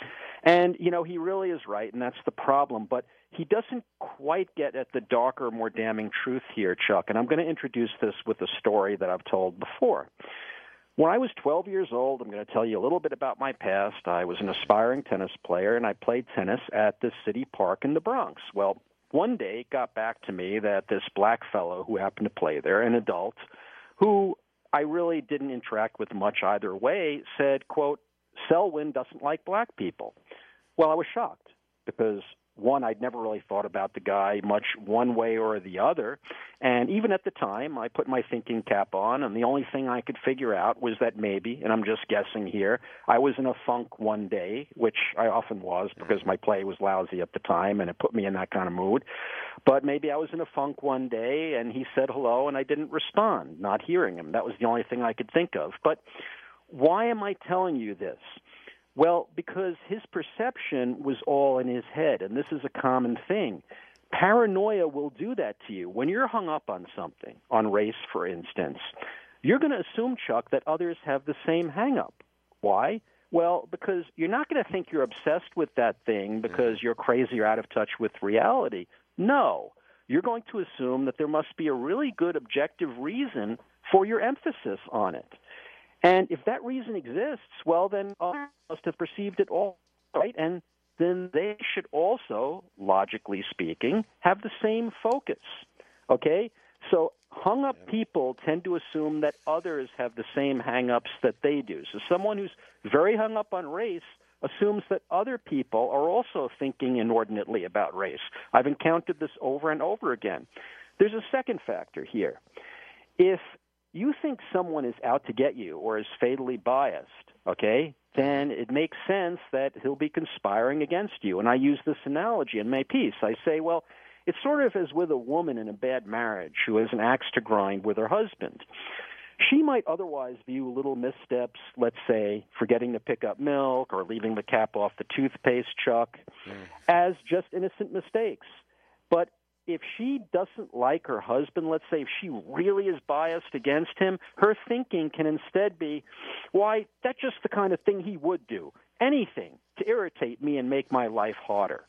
And, you know, he really is right, and that's the problem. But he doesn't quite get at the darker, more damning truth here, Chuck. And I'm going to introduce this with a story that I've told before. When I was twelve years old, I'm going to tell you a little bit about my past. I was an aspiring tennis player, and I played tennis at the city park in the Bronx. Well, one day it got back to me that this black fellow who happened to play there, an adult, who I really didn't interact with much either way, said, quote, Selwyn doesn't like black people. Well, I was shocked because, one, I'd never really thought about the guy much one way or the other. And even at the time, I put my thinking cap on, and the only thing I could figure out was that maybe, and I'm just guessing here, I was in a funk one day, which I often was because my play was lousy at the time, and it put me in that kind of mood. But maybe I was in a funk one day, and he said hello, and I didn't respond, not hearing him. That was the only thing I could think of. But why am I telling you this? Well, because his perception was all in his head, and this is a common thing. Paranoia will do that to you. When you're hung up on something, on race, for instance, you're going to assume, Chuck, that others have the same hang-up. Why? Well, because you're not going to think you're obsessed with that thing because you're crazy or out of touch with reality. No. You're going to assume that there must be a really good objective reason for your emphasis on it. And if that reason exists, well, then others must have perceived it all, right? And then they should also, logically speaking, have the same focus, okay? So hung-up people tend to assume that others have the same hang-ups that they do. So someone who's very hung up on race assumes that other people are also thinking inordinately about race. I've encountered this over and over again. There's a second factor here. If you think someone is out to get you or is fatally biased, okay, then it makes sense that he'll be conspiring against you. And I use this analogy in my piece. I say, well, it's sort of as with a woman in a bad marriage who has an axe to grind with her husband. She might otherwise view little missteps, let's say forgetting to pick up milk or leaving the cap off the toothpaste, Chuck, mm. as just innocent mistakes. But if she doesn't like her husband, let's say if she really is biased against him, her thinking can instead be, why, that's just the kind of thing he would do, anything to irritate me and make my life harder.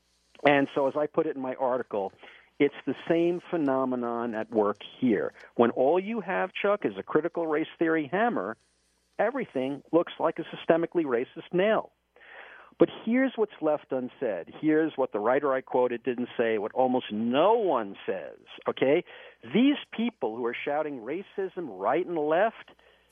And so as I put it in my article, it's the same phenomenon at work here. When all you have, Chuck, is a critical race theory hammer, everything looks like a systemically racist nail. But here's what's left unsaid. Here's what the writer I quoted didn't say, what almost no one says, okay? These people who are shouting racism right and left,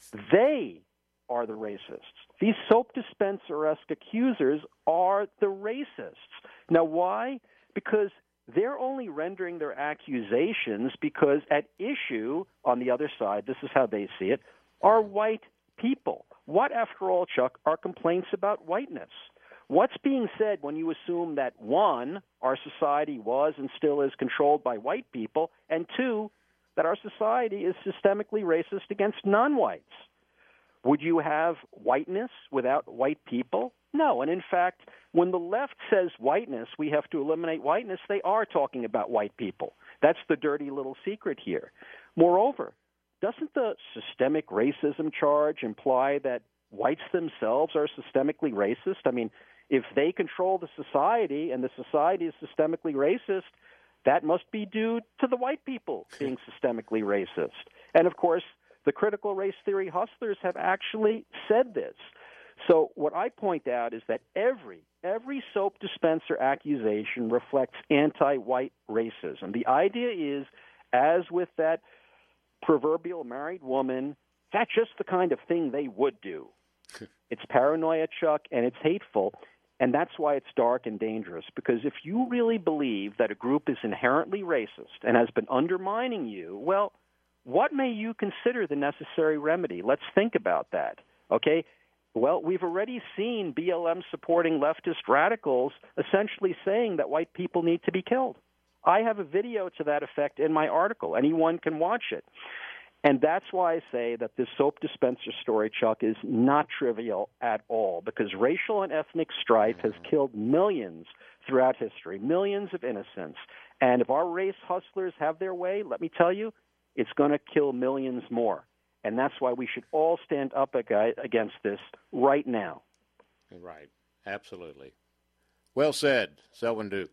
they are the racists. These soap dispenser-esque accusers are the racists. Now, why? Because they're only rendering their accusations because at issue, on the other side, this is how they see it, are white people. What, after all, Chuck, are complaints about whiteness? What's being said when you assume that, one, our society was and still is controlled by white people, and two, that our society is systemically racist against non-whites? Would you have whiteness without white people? No. And in fact, when the left says whiteness, we have to eliminate whiteness, they are talking about white people. That's the dirty little secret here. Moreover, doesn't the systemic racism charge imply that whites themselves are systemically racist? I mean, if they control the society and the society is systemically racist, that must be due to the white people being systemically racist. And of course, the critical race theory hustlers have actually said this. So what I point out is that every every soap dispenser accusation reflects anti-white racism. The idea is, as with that proverbial married woman, that's just the kind of thing they would do. It's paranoia, Chuck, and it's hateful, and that's why it's dark and dangerous, because if you really believe that a group is inherently racist and has been undermining you, well, what may you consider the necessary remedy? Let's think about that, okay? Well, we've already seen B L M-supporting leftist radicals essentially saying that white people need to be killed. I have a video to that effect in my article. Anyone can watch it. And that's why I say that this soap dispenser story, Chuck, is not trivial at all, because racial and ethnic strife has killed millions throughout history, millions of innocents. And if our race hustlers have their way, let me tell you, it's going to kill millions more. And that's why we should all stand up against this right now. Right. Absolutely. Well said, Selwyn Duke.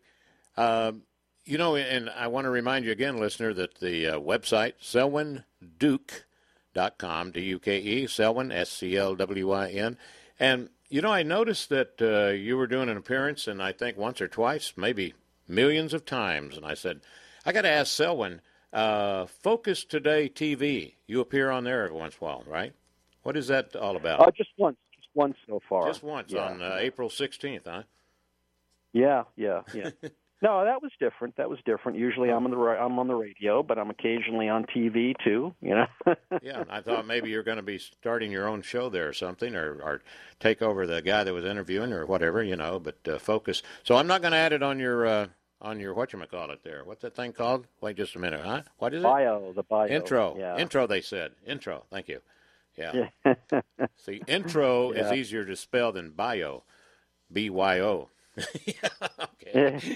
Um, you know, and I want to remind you again, listener, that the uh, website, selwyn duke dot com, D U K E, Selwyn, S C L W I N. And, you know, I noticed that uh, you were doing an appearance, and I think once or twice, maybe millions of times. And I said, I got to ask Selwyn, Uh, Focus Today T V. You appear on there every once in a while, right? What is that all about? Uh, just once. Just once so far. Just once yeah. on uh, April sixteenth, huh? Yeah, yeah, yeah. No, that was different. That was different. Usually I'm on the I'm on the radio, but I'm occasionally on T V too, you know. Yeah, I thought maybe you're going to be starting your own show there or something, or, or take over the guy that was interviewing or whatever, you know, but uh, Focus. So I'm not going to add it on your... Uh, on your whatchamacallit there. What's that thing called? Wait just a minute, huh? What is it? Bio, the bio. Intro. Yeah. Intro, they said. Intro. Thank you. Yeah. yeah. See, intro yeah. is easier to spell than bio. B Y O. Okay.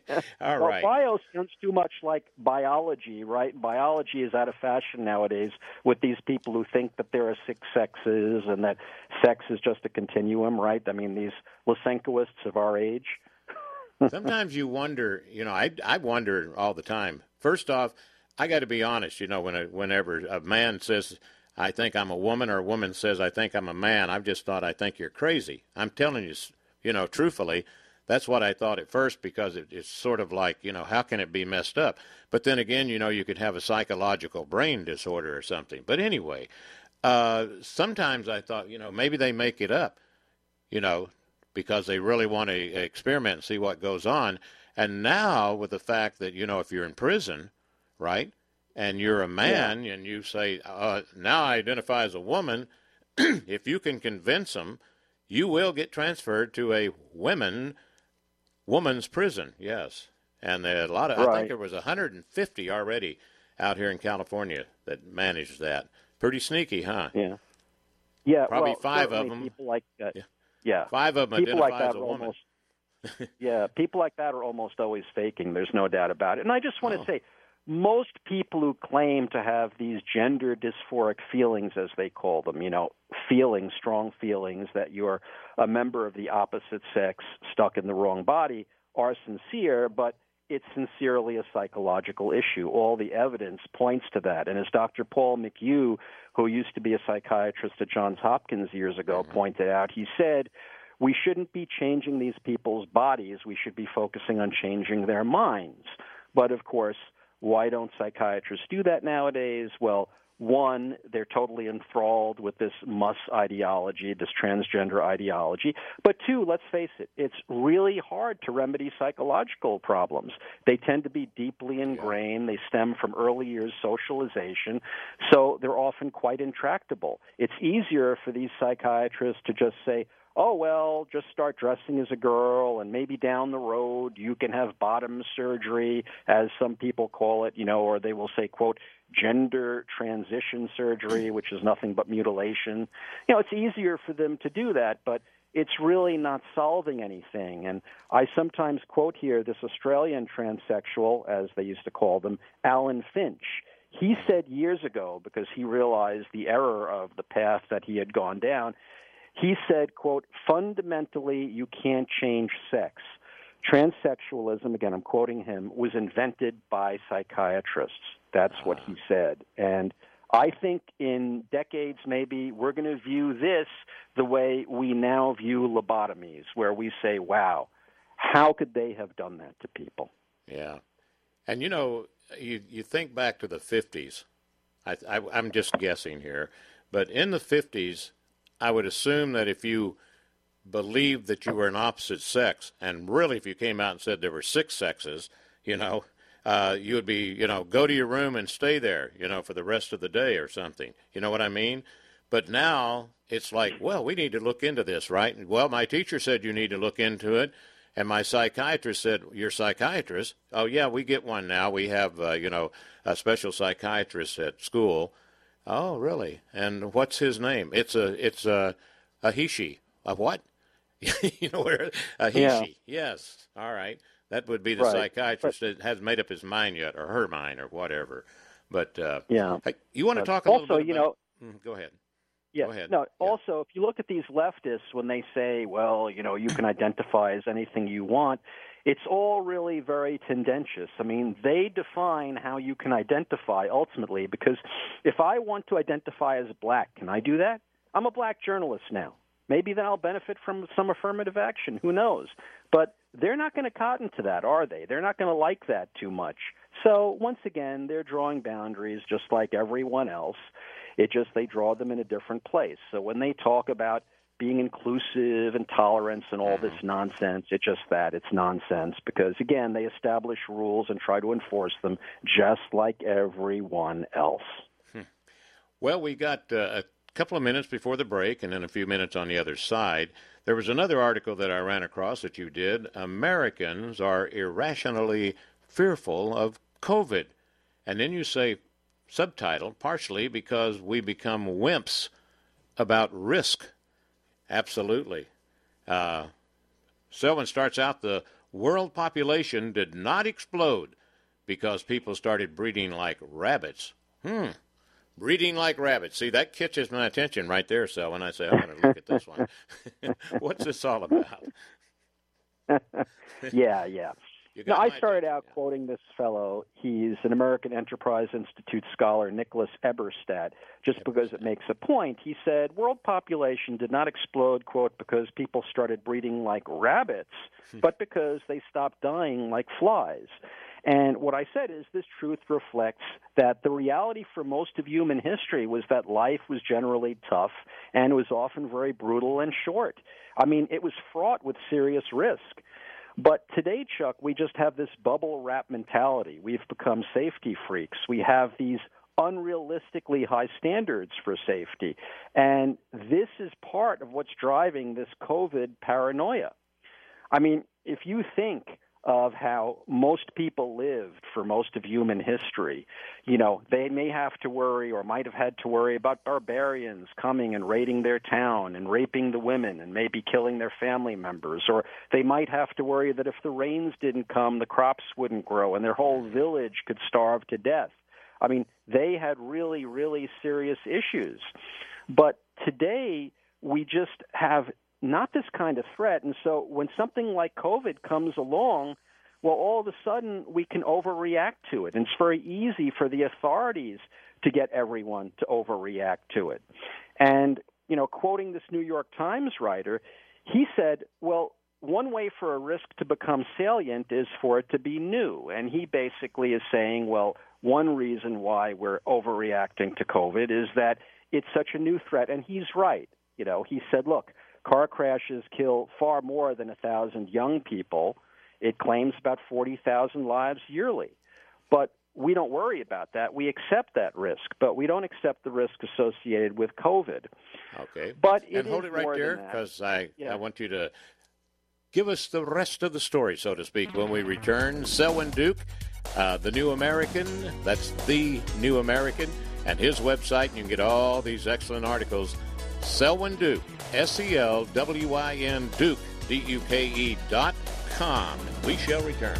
All well, right. bio sounds too much like biology, right? Biology is out of fashion nowadays with these people who think that there are six sexes and that sex is just a continuum, right? I mean, these Lysenkoists of our age. Sometimes you wonder, you know, I I wonder all the time. First off, I got to be honest, you know, when a, whenever a man says, I think I'm a woman, or a woman says, I think I'm a man, I've just thought, I think you're crazy. I'm telling you, you know, truthfully, that's what I thought at first, because it, it's sort of like, you know, how can it be messed up? But then again, you know, you could have a psychological brain disorder or something. But anyway, uh, sometimes I thought, you know, maybe they make it up, you know, because they really want to experiment and see what goes on. And now with the fact that, you know, if you're in prison, right, and you're a man, yeah. and you say, uh, now I identify as a woman, if you can convince them, you will get transferred to a women, woman's prison, yes. And there are a lot of, right. I think there was one hundred fifty already out here in California that managed that. Pretty sneaky, huh? Yeah. Yeah, Probably well, five of them. People like that. Yeah. Yeah, five of them people identify like that as a woman. Almost, yeah, people like that are almost always faking. There's no doubt about it. And I just want oh. to say, most people who claim to have these gender dysphoric feelings, as they call them, you know, feelings, strong feelings that you're a member of the opposite sex stuck in the wrong body, are sincere, but it's sincerely a psychological issue. All the evidence points to that. And as Doctor Paul McHugh, who used to be a psychiatrist at Johns Hopkins years ago, mm-hmm. pointed out, he said, we shouldn't be changing these people's bodies. We should be focusing on changing their minds. But, of course, why don't psychiatrists do that nowadays? Well, one, they're totally enthralled with this mus ideology, this transgender ideology. But two, let's face it, it's really hard to remedy psychological problems. They tend to be deeply ingrained. They stem from early years socialization, so they're often quite intractable. It's easier for these psychiatrists to just say, oh, well, just start dressing as a girl, and maybe down the road you can have bottom surgery, as some people call it, you know, or they will say, quote, gender transition surgery, which is nothing but mutilation. You know, it's easier for them to do that, but it's really not solving anything. And I sometimes quote here this Australian transsexual, as they used to call them, Alan Finch. He said years ago, because he realized the error of the path that he had gone down, he said, quote, fundamentally, you can't change sex. Transsexualism, again, I'm quoting him, was invented by psychiatrists. That's what he said. And I think in decades, maybe, we're going to view this the way we now view lobotomies, where we say, wow, how could they have done that to people? Yeah. And, you know, you, you think back to the fifties. I, I, I'm just guessing here. But in the fifties, I would assume that if you believed that you were an opposite sex, and really if you came out and said there were six sexes, you know, uh, you would be, you know, go to your room and stay there, you know, for the rest of the day or something. You know what I mean? But now it's like, well, we need to look into this, right? Well, my teacher said you need to look into it, and my psychiatrist said, you're a psychiatrist? Oh, yeah, we get one now. We have, uh, you know, a special psychiatrist at school. Oh, really? And what's his name? It's a it's a a he she. A what? You know where a he yeah. she. Yes. All right. That would be the right. psychiatrist but, that hasn't made up his mind yet, or her mind, or whatever. But uh, yeah. Hey, you want to but talk a also, little bit you about? know, Mm, go ahead. Yeah. Go ahead. No. Yeah. Also, if you look at these leftists, when they say, "Well, you know, you can identify as anything you want," it's all really very tendentious. I mean, they define how you can identify ultimately, because if I want to identify as black, can I do that? I'm a black journalist now. Maybe then I'll benefit from some affirmative action. Who knows? But they're not going to cotton to that, are they? They're not going to like that too much. So once again, they're drawing boundaries just like everyone else. It just they draw them in a different place. So when they talk about being inclusive and tolerance and all this nonsense, it's just that. It's nonsense because, again, they establish rules and try to enforce them just like everyone else. Hmm. Well, we got uh, a couple of minutes before the break and then a few minutes on the other side. There was another article that I ran across that you did. Americans are irrationally fearful of COVID. And then you say, subtitle, partially because we become wimps about risk. Absolutely. Uh, Selwyn starts out, the world population did not explode because people started breeding like rabbits. Hmm. Breeding like rabbits. See, that catches my attention right there, Selwyn. I say, I'm going to look at this one. What's this all about? yeah, yeah. Now, I started out yeah. quoting this fellow. He's an American Enterprise Institute scholar, Nicholas Eberstadt, just Eberstadt. because it makes a point. He said, world population did not explode, quote, because people started breeding like rabbits, but because they stopped dying like flies. And what I said is this truth reflects that the reality for most of human history was that life was generally tough and was often very brutal and short. I mean, it was fraught with serious risk. But today, Chuck, we just have this bubble wrap mentality. We've become safety freaks. We have these unrealistically high standards for safety. And this is part of what's driving this COVID paranoia. I mean, if you think of how most people lived for most of human history, you know, they may have to worry or might have had to worry about barbarians coming and raiding their town and raping the women and maybe killing their family members, or they might have to worry that if the rains didn't come, the crops wouldn't grow and their whole village could starve to death. I mean, they had really, really serious issues. But today, we just have not this kind of threat. And so when something like COVID comes along, well, all of a sudden we can overreact to it. And it's very easy for the authorities to get everyone to overreact to it. And, you know, quoting this New York Times writer, he said, well, one way for a risk to become salient is for it to be new. And he basically is saying, well, one reason why we're overreacting to COVID is that it's such a new threat. And he's right. You know, he said, look, car crashes kill far more than one thousand young people. It claims about forty thousand lives yearly. But we don't worry about that. We accept that risk, but we don't accept the risk associated with COVID. Okay. But it and hold is it right more there, than that. because I, Yeah. I want you to give us the rest of the story, so to speak, when we return. Selwyn Duke, uh, The New American, that's The New American, and his website. You can get all these excellent articles. Selwyn Duke, S E L W I N Duke, D U K E dot com. We shall return.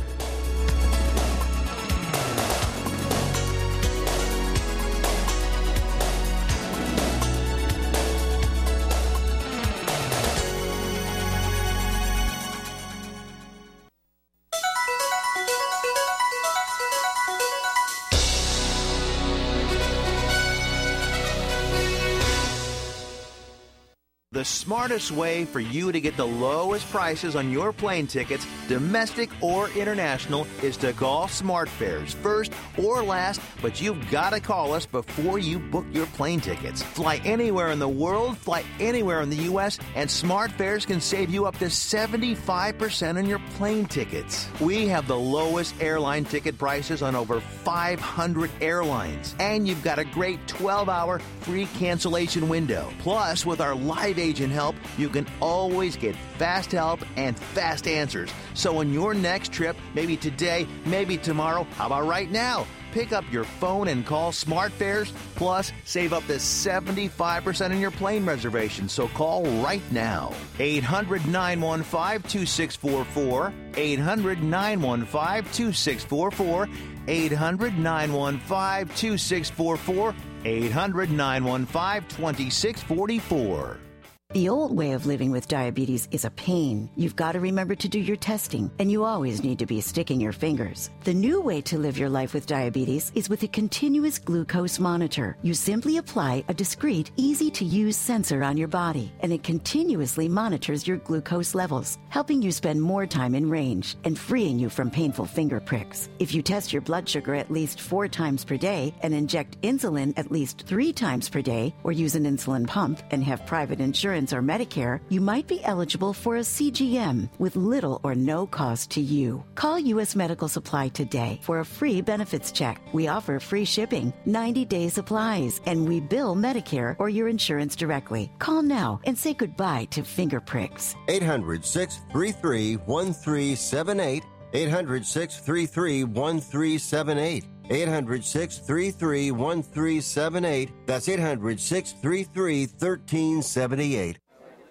The smartest way for you to get the lowest prices on your plane tickets, domestic or international, is to call SmartFares first or last, but you've got to call us before you book your plane tickets. Fly anywhere in the world, fly anywhere in the U S, and SmartFares can save you up to seventy-five percent on your plane tickets. We have the lowest airline ticket prices on over five hundred airlines, and you've got a great twelve hour free cancellation window. Plus, with our live agent help, you can always get fast help and fast answers. So on your next trip, maybe today, maybe tomorrow, how about right now? Pick up your phone and call SmartFares, plus save up to seventy-five percent on your plane reservation. So call right now. eight hundred, nine one five, two six four four, eight hundred, nine one five, two six four four, eight hundred, nine one five, two six four four, eight hundred, nine one five, two six four four. The old way of living with diabetes is a pain. You've got to remember to do your testing, and you always need to be sticking your fingers. The new way to live your life with diabetes is with a continuous glucose monitor. You simply apply a discreet, easy-to-use sensor on your body, and it continuously monitors your glucose levels, helping you spend more time in range and freeing you from painful finger pricks. If you test your blood sugar at least four times per day and inject insulin at least three times per day, or use an insulin pump and have private insurance or Medicare, you might be eligible for a C G M with little or no cost to you. Call U S Medical Supply today for a free benefits check. We offer free shipping, ninety day supplies, and we bill Medicare or your insurance directly. Call now and say goodbye to finger pricks. eight hundred, six three three, one three seven eight. eight hundred, six three three, one three seven eight. eight hundred, six three three, one three seven eight. That's eight hundred, six three three, one three seven eight.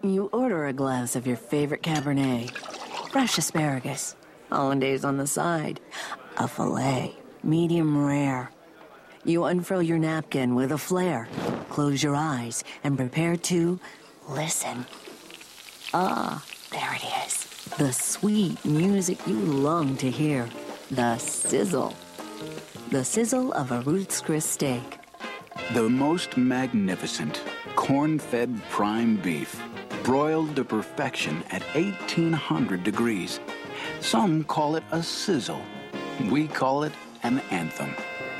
You order a glass of your favorite Cabernet, fresh asparagus, hollandaise on the side, a filet, medium rare. You unfurl your napkin with a flair, close your eyes, and prepare to listen. Ah, there it is. The sweet music you long to hear. The sizzle. The sizzle of a Ruth's Chris steak. The most magnificent corn-fed prime beef, broiled to perfection at eighteen hundred degrees. Some call it a sizzle. We call it an anthem.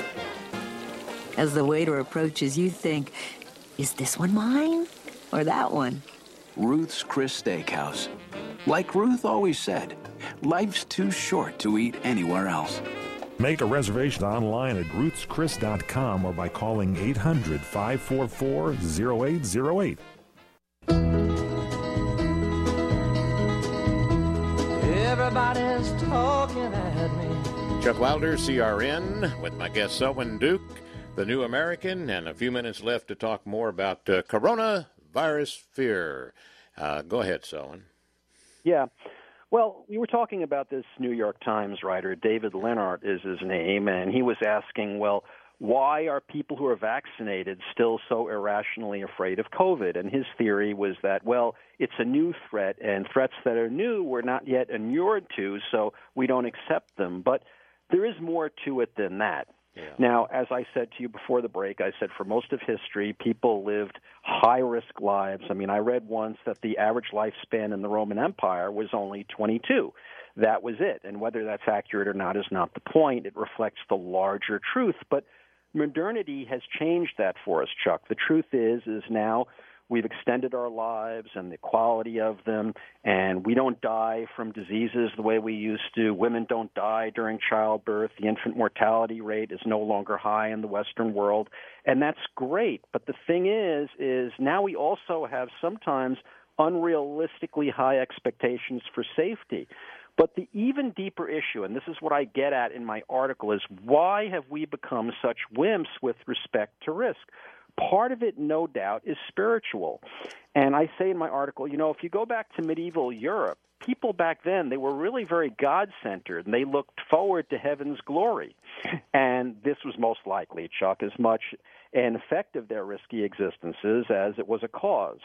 As the waiter approaches, you think, is this one mine or that one? Ruth's Chris Steakhouse. Like Ruth always said, life's too short to eat anywhere else. Make a reservation online at ruths chris dot com or by calling eight hundred, five four four, zero eight zero eight. Everybody's talking at me. Chuck Wilder, C R N, with my guest Selwyn Duke, the New American, and a few minutes left to talk more about uh, coronavirus fear. Uh, go ahead, Selwyn. Yeah. Well, we were talking about this New York Times writer, David Leonhardt is his name, and he was asking, well, why are people who are vaccinated still so irrationally afraid of COVID? And his theory was that, well, it's a new threat, and threats that are new we're not yet inured to, so we don't accept them. But there is more to it than that. Yeah. Now, as I said to you before the break, I said for most of history, people lived high-risk lives. I mean, I read once that the average lifespan in the Roman Empire was only twenty-two. That was it. And whether that's accurate or not is not the point. It reflects the larger truth. But modernity has changed that for us, Chuck. The truth is, is now we've extended our lives and the quality of them, and we don't die from diseases the way we used to. Women don't die during childbirth. The infant mortality rate is no longer high in the Western world, and that's great. But the thing is, is now we also have sometimes unrealistically high expectations for safety. But the even deeper issue, and this is what I get at in my article, is why have we become such wimps with respect to risk? Part of it, no doubt, is spiritual. And I say in my article, you know, if you go back to medieval Europe, people back then, they were really very God-centered, and they looked forward to heaven's glory. And this was most likely, Chuck, as much an effect of their risky existences as it was a cause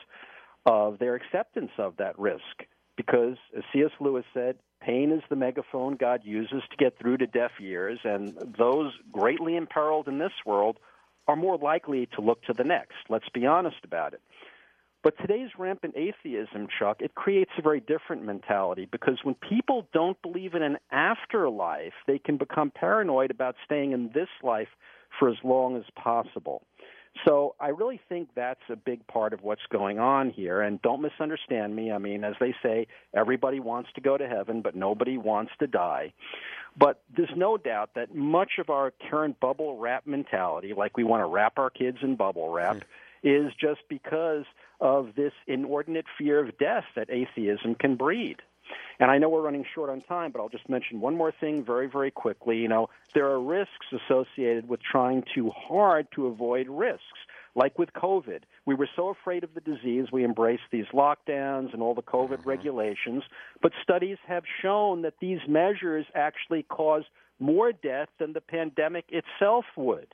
of their acceptance of that risk. Because, as C S Lewis said, pain is the megaphone God uses to get through to deaf ears, and those greatly imperiled in this world are more likely to look to the next. Let's be honest about it. But today's rampant atheism, Chuck, it creates a very different mentality, because when people don't believe in an afterlife, they can become paranoid about staying in this life for as long as possible. So I really think that's a big part of what's going on here. And don't misunderstand me. I mean, as they say, everybody wants to go to heaven, but nobody wants to die. But there's no doubt that much of our current bubble wrap mentality, like we want to wrap our kids in bubble wrap, mm. is just because of this inordinate fear of death that atheism can breed. And I know we're running short on time, but I'll just mention one more thing very, very quickly. You know, there are risks associated with trying too hard to avoid risks. Like with COVID, we were so afraid of the disease, we embraced these lockdowns and all the COVID mm-hmm. regulations. But studies have shown that these measures actually cause more death than the pandemic itself would.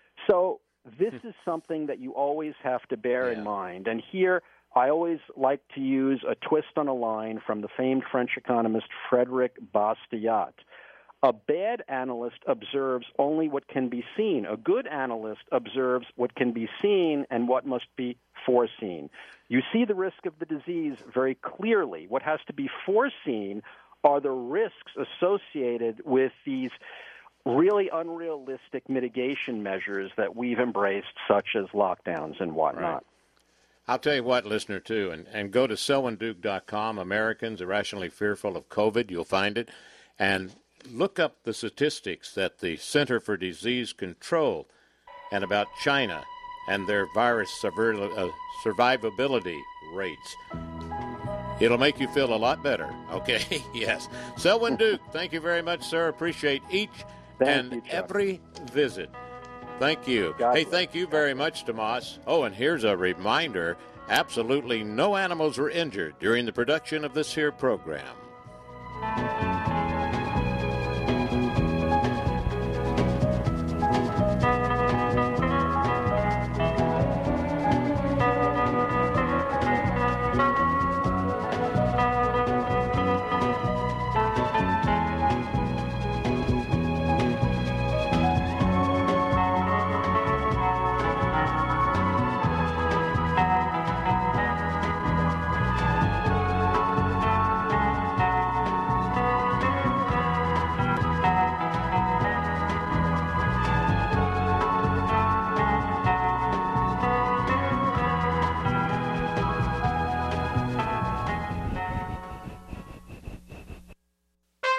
So this is something that you always have to bear yeah. in mind. And here, I always like to use a twist on a line from the famed French economist Frédéric Bastiat. A bad analyst observes only what can be seen. A good analyst observes what can be seen and what must be foreseen. You see the risk of the disease very clearly. What has to be foreseen are the risks associated with these really unrealistic mitigation measures that we've embraced, such as lockdowns and whatnot. Right. I'll tell you what, listener, too, and, and go to selwyn duke dot com, Americans Irrationally Fearful of COVID. You'll find it. And look up the statistics that the Center for Disease Control and about China and their virus uh, survivability rates. It'll make you feel a lot better, okay? Yes. Selwyn Duke, thank you very much, sir. Appreciate each thank and you, every visit. Thank you. God hey, bless. thank you very much, Tomas. Oh, and here's a reminder. Absolutely no animals were injured during the production of this here program.